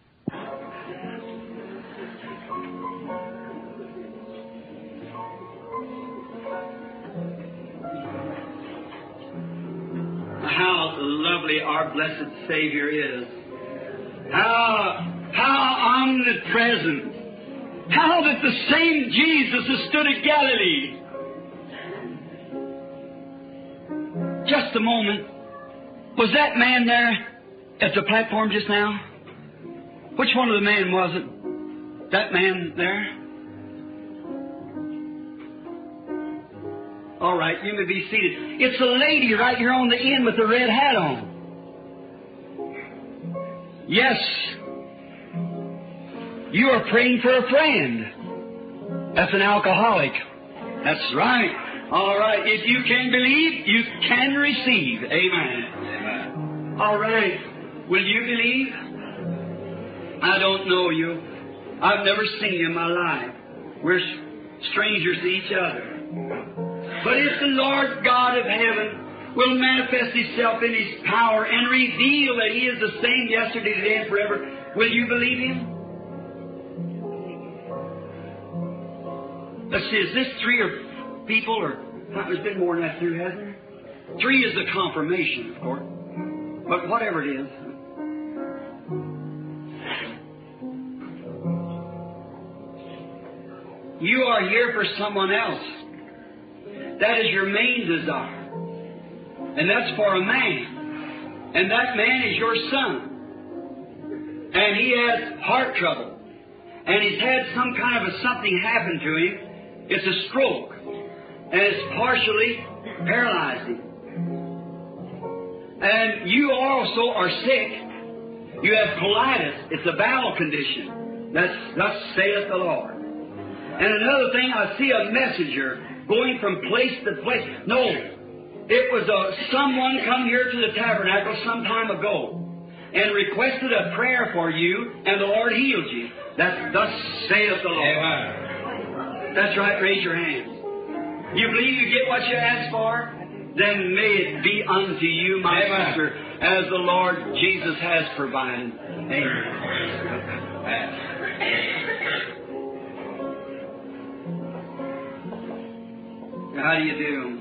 Speaker 1: How lovely our blessed Savior is. How omnipresent. How that the same Jesus has stood at Galilee. Just a moment. Was that man there at the platform just now? Which one of the men was it? That man there? All right, you may be seated. It's a lady right here on the end with the red hat on. Yes. You are praying for a friend. That's an alcoholic. That's right. All right. If you can believe, you can receive. Amen.
Speaker 2: Amen.
Speaker 1: All right. Will you believe? I don't know you. I've never seen you in my life. We're strangers to each other. But if the Lord God of heaven will manifest Himself in His power and reveal that He is the same yesterday, today, and forever, will you believe Him? Let's see, is this three or people, or there's been more than that too, hasn't there? Three is the confirmation, of course. But whatever it is. You are here for someone else. That is your main desire. And that's for a man. And that man is your son. And he has heart trouble. And he's had some kind of something happen to him. It's a stroke. And it's partially paralyzed him. And you also are sick. You have colitis. It's a bowel condition. Thus saith the Lord. And another thing, I see a messenger going from place to place. No, it was someone come here to the tabernacle some time ago and requested a prayer for you, and the Lord healed you. That's thus saith the Lord. Amen. That's right. Raise your hands. You believe you get what you ask for? Then may it be unto you, my sister, as the Lord Jesus has provided. Amen. How do you do?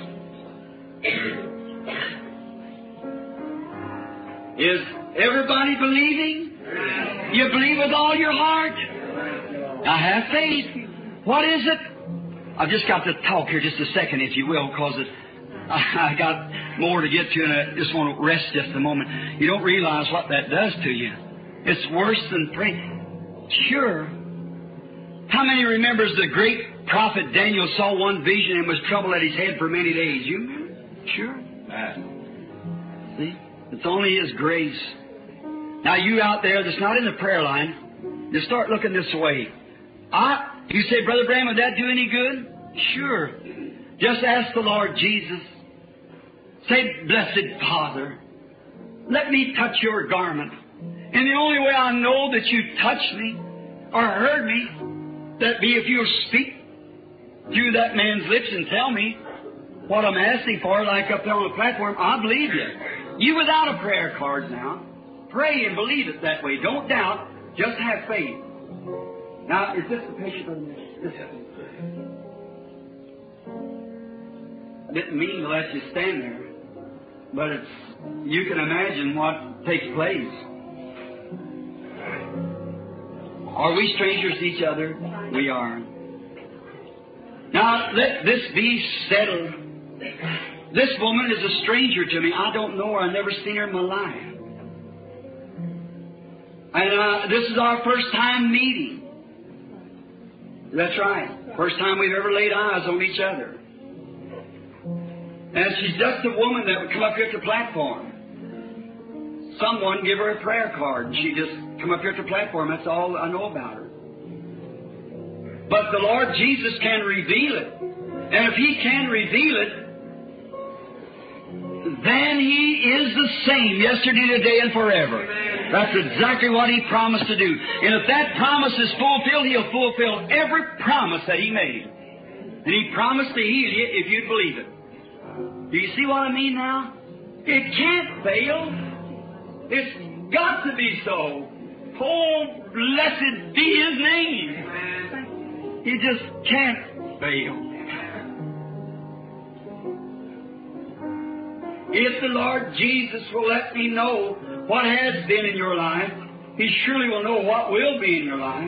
Speaker 1: Is everybody believing? You believe with all your heart? I have faith. What is it? I've just got to talk here just a second, if you will, because I got more to get to, and I just want to rest just a moment. You don't realize what that does to you. It's worse than praying. Sure. How many remembers the great prophet Daniel saw one vision and was troubled at his head for many days? You remember? Sure. See? It's only His grace. Now you out there that's not in the prayer line, just start looking this way. You say, Brother Branham, would that do any good? Sure. Just ask the Lord Jesus. Say, Blessed Father, let me touch your garment. And the only way I know that you touched me or heard me, that be if you'll speak through that man's lips and tell me what I'm asking for, like up there on the platform, I believe you. You without a prayer card now, pray and believe it that way. Don't doubt, just have faith. Now, is this the patient of this? I didn't mean to let you stand there, but you can imagine what takes place. Are we strangers to each other? We are. Now, let this be settled. This woman is a stranger to me. I don't know her. I've never seen her in my life. And this is our first time meeting. That's right. First time we've ever laid eyes on each other. And she's just a woman that would come up here to the platform. Someone give her a prayer card, and she just come up here to the platform. That's all I know about her. But the Lord Jesus can reveal it. And if He can reveal it, then He is the same yesterday, today, and forever. That's exactly what He promised to do. And if that promise is fulfilled, He'll fulfill every promise that He made. And He promised to heal you if you'd believe it. Do you see what I mean now? It can't fail. It's got to be so. Oh, blessed be His name. It just can't fail. If the Lord Jesus will let me know what has been in your life, He surely will know what will be in your life.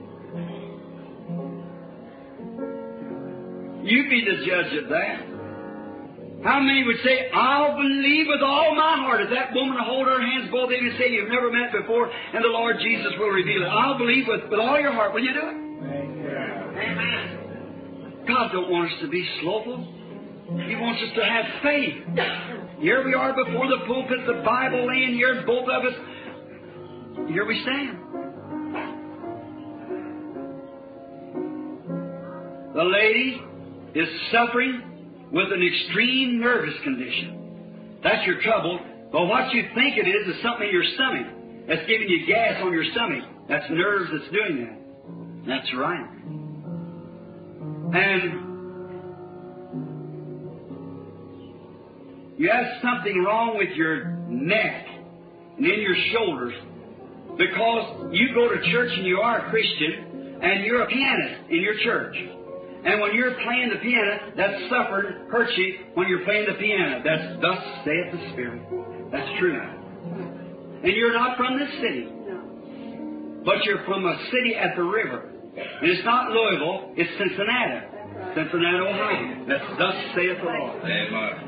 Speaker 1: You be the judge of that. How many would say, I'll believe with all my heart? If that woman will hold her hands both of you and say, you've never met before, and the Lord Jesus will reveal it. I'll believe with all your heart. Will you do it? Amen. God don't want us to be slothful. He wants us to have faith. Here we are before the pulpit, the Bible laying here, both of us. Here we stand. The lady is suffering with an extreme nervous condition. That's your trouble. But what you think it is something in your stomach that's giving you gas on your stomach. That's nerves that's doing that. That's right. And you have something wrong with your neck and in your shoulders because you go to church and you are a Christian and you're a pianist in your church. And when you're playing the piano, that suffered hurts you when you're playing the piano. That's thus saith the Spirit. That's true. And you're not from this city, but you're from a city at the river. And it's not Louisville, it's Cincinnati. Cincinnati, Ohio. That's thus saith the Lord.
Speaker 2: Amen.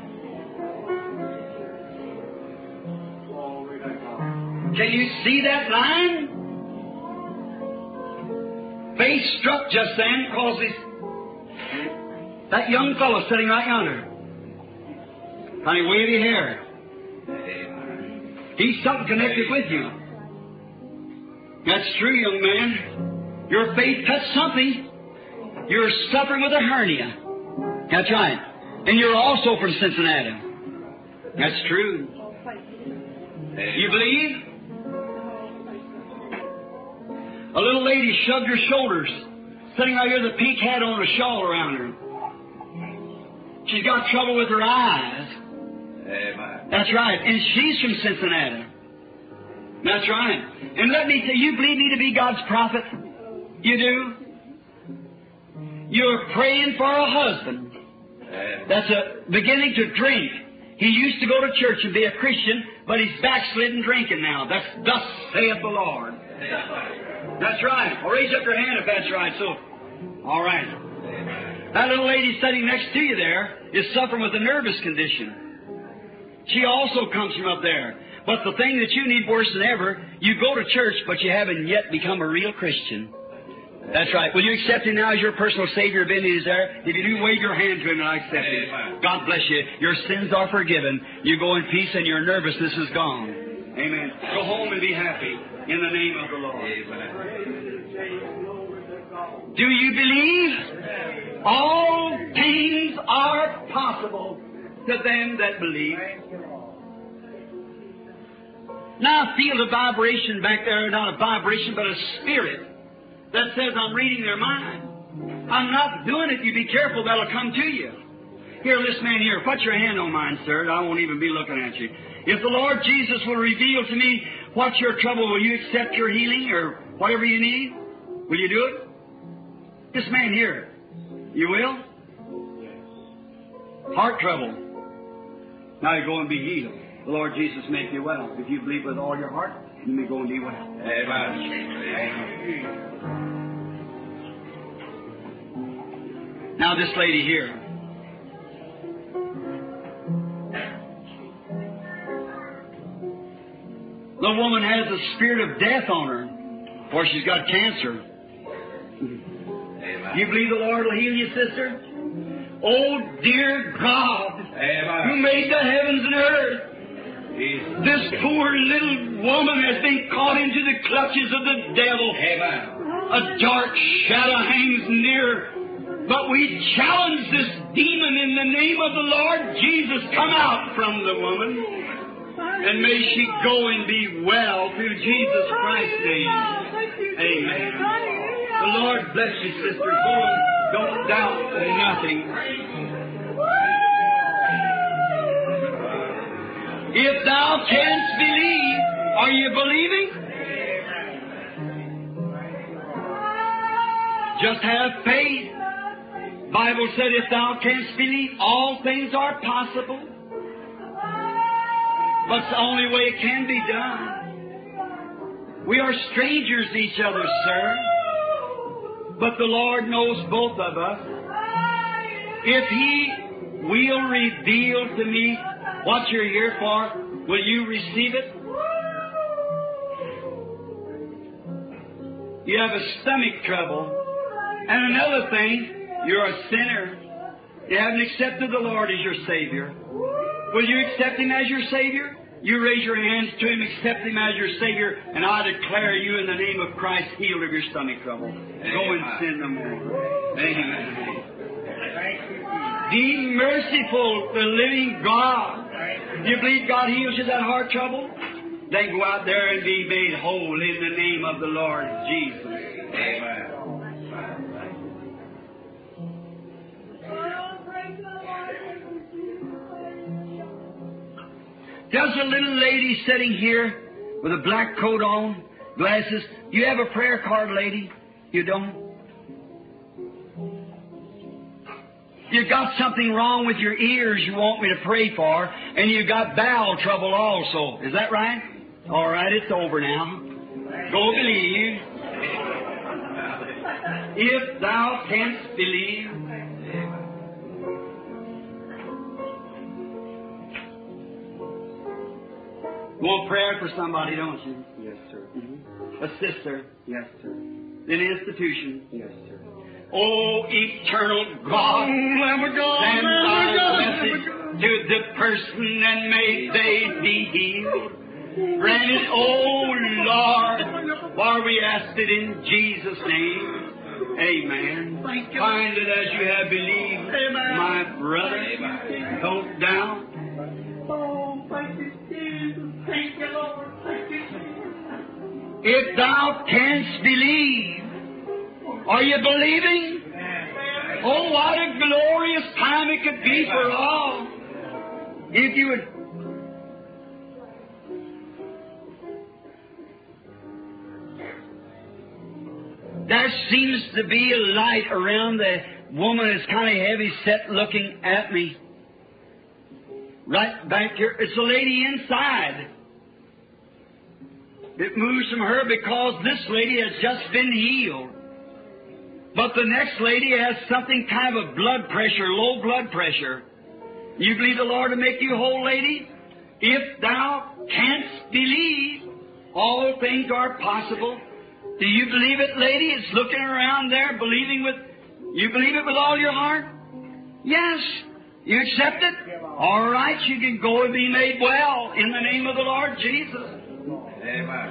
Speaker 1: Can you see that line? Faith struck just then because that young fellow sitting right yonder. Funny wavy hair. He's something connected with you. That's true, young man. Your faith touched something. You're suffering with a hernia. That's right. And you're also from Cincinnati. That's true. You believe? A little lady shrugged her shoulders, sitting right here with a pink hat on, a shawl around her. She's got trouble with her eyes.
Speaker 2: Amen.
Speaker 1: That's right. And she's from Cincinnati. That's right. And let me tell you, believe me to be God's prophet? You do? You're praying for a husband that's beginning to drink. He used to go to church and be a Christian, but he's backslidden drinking now. That's thus saith the Lord. That's right. Well, raise up your hand if that's right. So, all right. That little lady sitting next to you there is suffering with a nervous condition. She also comes from up there. But the thing that you need worse than ever, you go to church, but you haven't yet become a real Christian. That's right. Will you accept Him now as your personal Savior? If He is there, if you do, wave your hand to Him and I accept Him. God bless you. Your sins are forgiven. You go in peace and your nervousness is gone. Amen. Go home and be happy in the name of the Lord.
Speaker 2: Amen.
Speaker 1: Do you believe? All things are possible to them that believe. Now I feel a vibration back there, not a vibration, but a spirit that says I'm reading their mind. I'm not doing it. You be careful, that'll come to you. Here, this man here, put your hand on mine, sir. I won't even be looking at you. If the Lord Jesus will reveal to me what's your trouble, will you accept your healing or whatever you need? Will you do it? This man here, you will? Heart trouble. Now you go and be healed. The Lord Jesus make you well. If you believe with all your heart, you may go and be well.
Speaker 2: Amen.
Speaker 1: Now this lady here. The woman has a spirit of death on her, for she's got cancer.
Speaker 2: Amen.
Speaker 1: You believe the Lord will heal you, sister? Oh, dear God,
Speaker 2: Amen.
Speaker 1: who made the heavens and earth, this poor little woman has been caught into the clutches of the devil.
Speaker 2: Amen.
Speaker 1: A dark shadow hangs near, but we challenge this demon in the name of the Lord Jesus. Come out from the woman, and may she go and be well through Jesus Christ's name. Amen. The Lord bless you, sister. Go, don't doubt nothing. If thou canst believe, are you believing? Just have faith. Bible said, if thou canst believe, all things are possible. But it's the only way it can be done. We are strangers to each other, sir. But the Lord knows both of us. If He will reveal to me what you're here for, will you receive it? You have a stomach trouble. And another thing, you're a sinner. You haven't accepted the Lord as your Savior. Will you accept Him as your Savior? You raise your hands to Him, accept Him as your Savior, and I declare you in the name of Christ healed of your stomach trouble. Go and sin no more. Amen. Be merciful, the living God. Do you believe God heals you that heart trouble? Then go out there and be made whole in the name of the Lord Jesus.
Speaker 2: Amen.
Speaker 1: There's a little lady sitting here with a black coat on, glasses. You have a prayer card, lady? You don't? You got something wrong with your ears you want me to pray for, and you got bowel trouble also. Is that right? All right, it's over now. Go believe. If thou canst believe. You want prayer for somebody, don't you?
Speaker 4: Yes, sir.
Speaker 1: A sister.
Speaker 4: Yes, sir.
Speaker 1: An institution.
Speaker 4: Yes, sir.
Speaker 1: Oh, eternal God, send thy message to the person and may they be healed. Grant it, oh Lord, for we ask it in Jesus' name. Amen. Find it as you have believed, my brother. Don't doubt.
Speaker 5: Oh, thank you, Jesus. Thank you, Lord. Thank you, Jesus.
Speaker 1: If thou canst believe, are you believing? Oh, what a glorious time it could be for all. If you would. There seems to be a light around the woman that's kind of heavy set looking at me. Right back here. It's a lady inside. It moves from her because this lady has just been healed. But the next lady has something kind of a blood pressure, low blood pressure. You believe the Lord will make you whole, lady? If thou canst believe, all things are possible. Do you believe it, lady? It's looking around there, believing with... You believe it with all your heart? Yes. You accept it? All right, you can go and be made well in the name of the Lord Jesus.
Speaker 2: Amen.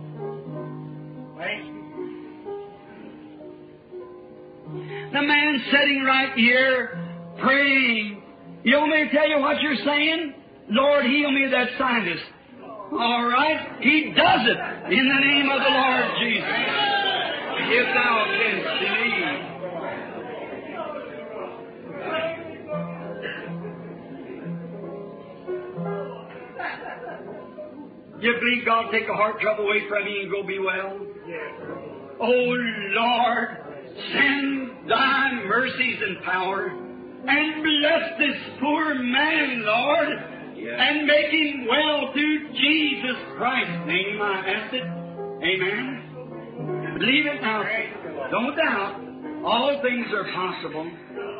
Speaker 1: The man sitting right here, praying. You want me to tell you what you're saying? Lord, heal me of that sinus. All right? He does it in the name of the Lord Jesus. If thou canst believe. You believe God will take the heart trouble away from you and go be well? Oh, Lord, send thy mercies and power and bless this poor man, Lord, and make him well through Jesus Christ's name. I ask it. Amen. Believe it now. Don't doubt. All things are possible.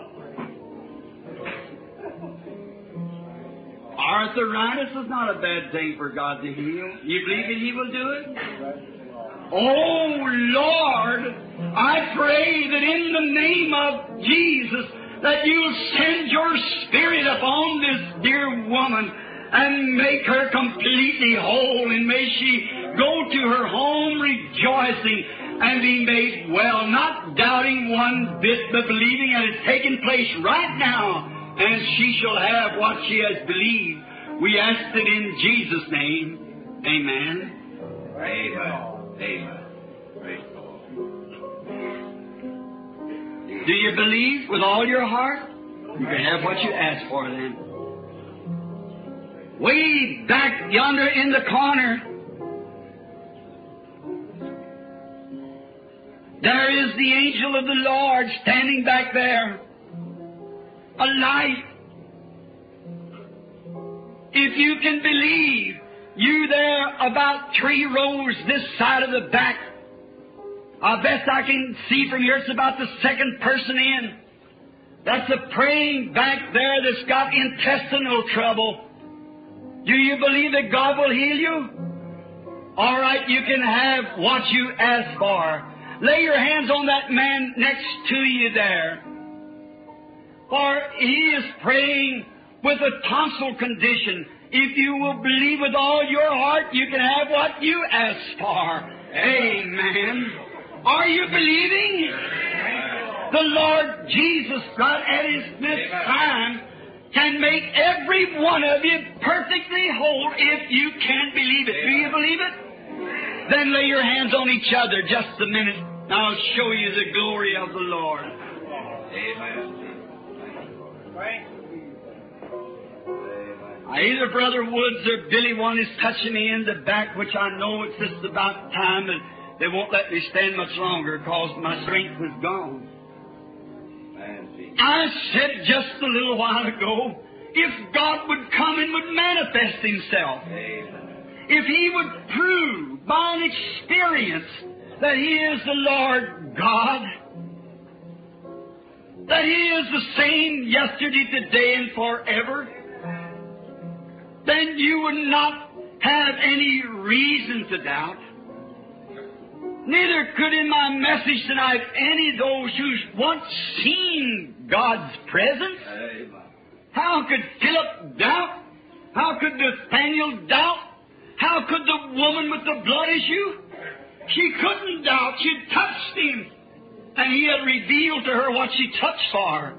Speaker 1: Arthritis is not a bad thing for God to heal. You believe that He will do it? Oh, Lord, I pray that in the name of Jesus that you'll send your Spirit upon this dear woman and make her completely whole, and may she go to her home rejoicing and be made well, not doubting one bit, but believing that it's taking place right now, and she shall have what she has believed. We ask it in Jesus' name. Amen.
Speaker 2: Amen. Amen. Praise the Lord.
Speaker 1: Do you believe with all your heart? You can have what you ask for then. Way back yonder in the corner, there is the angel of the Lord standing back there. A light. If you can believe, you there about 3 rows this side of the back. Best I can see from here, it's about the second person in. That's a praying back there that's got intestinal trouble. Do you believe that God will heal you? All right, you can have what you ask for. Lay your hands on that man next to you there. For he is praying with a tonsil condition. If you will believe with all your heart, you can have what you ask for. Amen. Are you believing? The Lord Jesus, right at this time, can make every one of you perfectly whole if you can believe it. Do you believe it? Then lay your hands on each other just a minute. And I'll show you the glory of the Lord.
Speaker 2: Amen.
Speaker 1: Either Brother Woods or Billy one is touching me in the back, which I know it's just about time, and they won't let me stand much longer because my strength is gone. I said just a little while ago, if God would come and would manifest Himself, if He would prove by an experience that He is the Lord God, that He is the same yesterday, today, and forever, then you would not have any reason to doubt. Neither could in my message tonight any of those who's once seen God's presence.
Speaker 2: Amen.
Speaker 1: How could Philip doubt? How could Nathaniel doubt? How could the woman with the blood issue? She couldn't doubt. She touched him. And he had revealed to her what she touched for.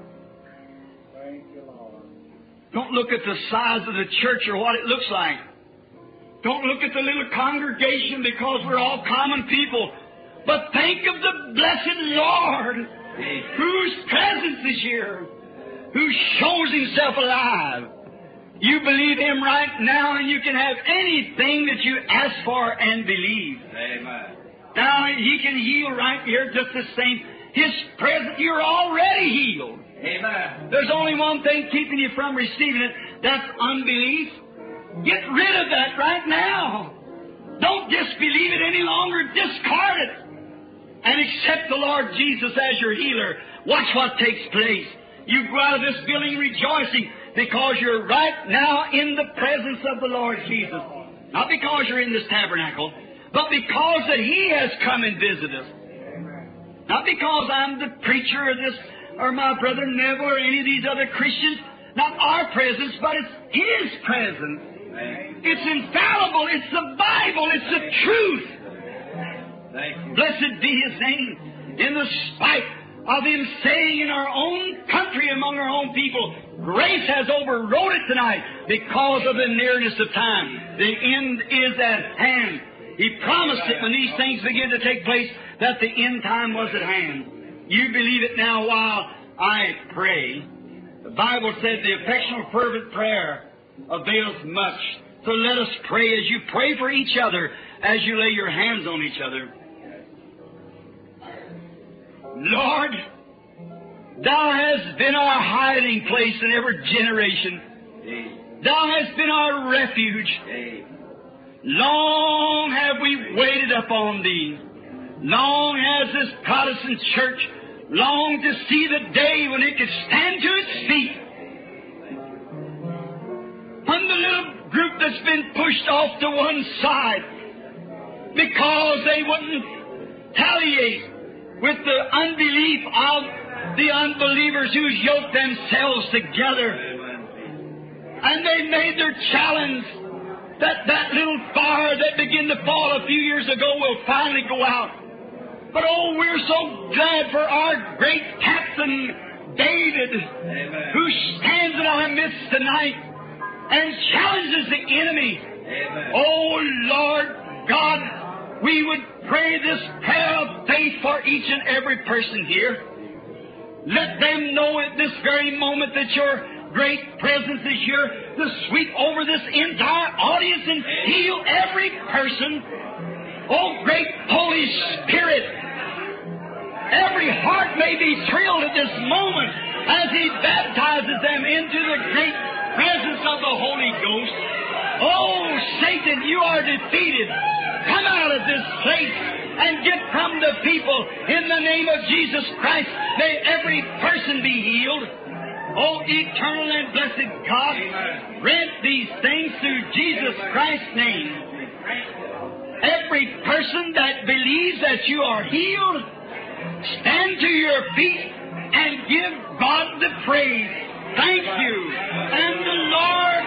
Speaker 5: Thank you, Lord.
Speaker 1: Don't look at the size of the church or what it looks like. Don't look at the little congregation because we're all common people. But think of the blessed Lord whose presence is here, who shows Himself alive. You believe Him right now and you can have anything that you ask for and believe.
Speaker 2: Amen.
Speaker 1: Now, He can heal right here just the same. His presence, you're already healed.
Speaker 2: Amen.
Speaker 1: There's only one thing keeping you from receiving it. That's unbelief. Get rid of that right now. Don't disbelieve it any longer. Discard it. And accept the Lord Jesus as your healer. Watch what takes place. You go out of this building rejoicing because you're right now in the presence of the Lord Jesus. Not because you're in this tabernacle, but because that He has come and visited us. Not because I'm the preacher or this, or my brother Neville or any of these other Christians. Not our presence, but it's His presence. It's infallible. It's the Bible. It's the truth.
Speaker 2: Thank you.
Speaker 1: Blessed be His name. In the spite of Him saying in our own country, among our own people, grace has overrode it tonight because of the nearness of time. The end is at hand. He promised it when these things begin to take place that the end time was at hand. You believe it now while I pray. The Bible said the effectual fervent prayer avails much. So let us pray as you pray for each other, as you lay your hands on each other. Lord, Thou hast been our hiding place in every generation. Thou hast been our refuge. Long have we waited upon Thee. Long has this Protestant church longed to see the day when it could stand to its feet. When the little group that's been pushed off to one side because they wouldn't palliate with the unbelief of the unbelievers who yoked themselves together. And they made their challenge that little fire that began to fall a few years ago will finally go out. But oh, we're so glad for our great captain, David, who stands in our midst tonight and challenges the enemy. Oh, Lord God, we would pray this prayer of faith for each and every person here. Let them know at this very moment that Your great presence is here to sweep over this entire audience and heal every person. Oh, great Holy Spirit, every heart may be thrilled at this moment as He baptizes them into the great presence of the Holy Ghost. Oh, Satan, you are defeated. Come out of this place and get from the people in the name of Jesus Christ. May every person be healed. Oh, eternal and blessed God, grant these things through Jesus Christ's name. Every person that believes that you are healed, stand to your feet and give God the praise. Thank you. And the Lord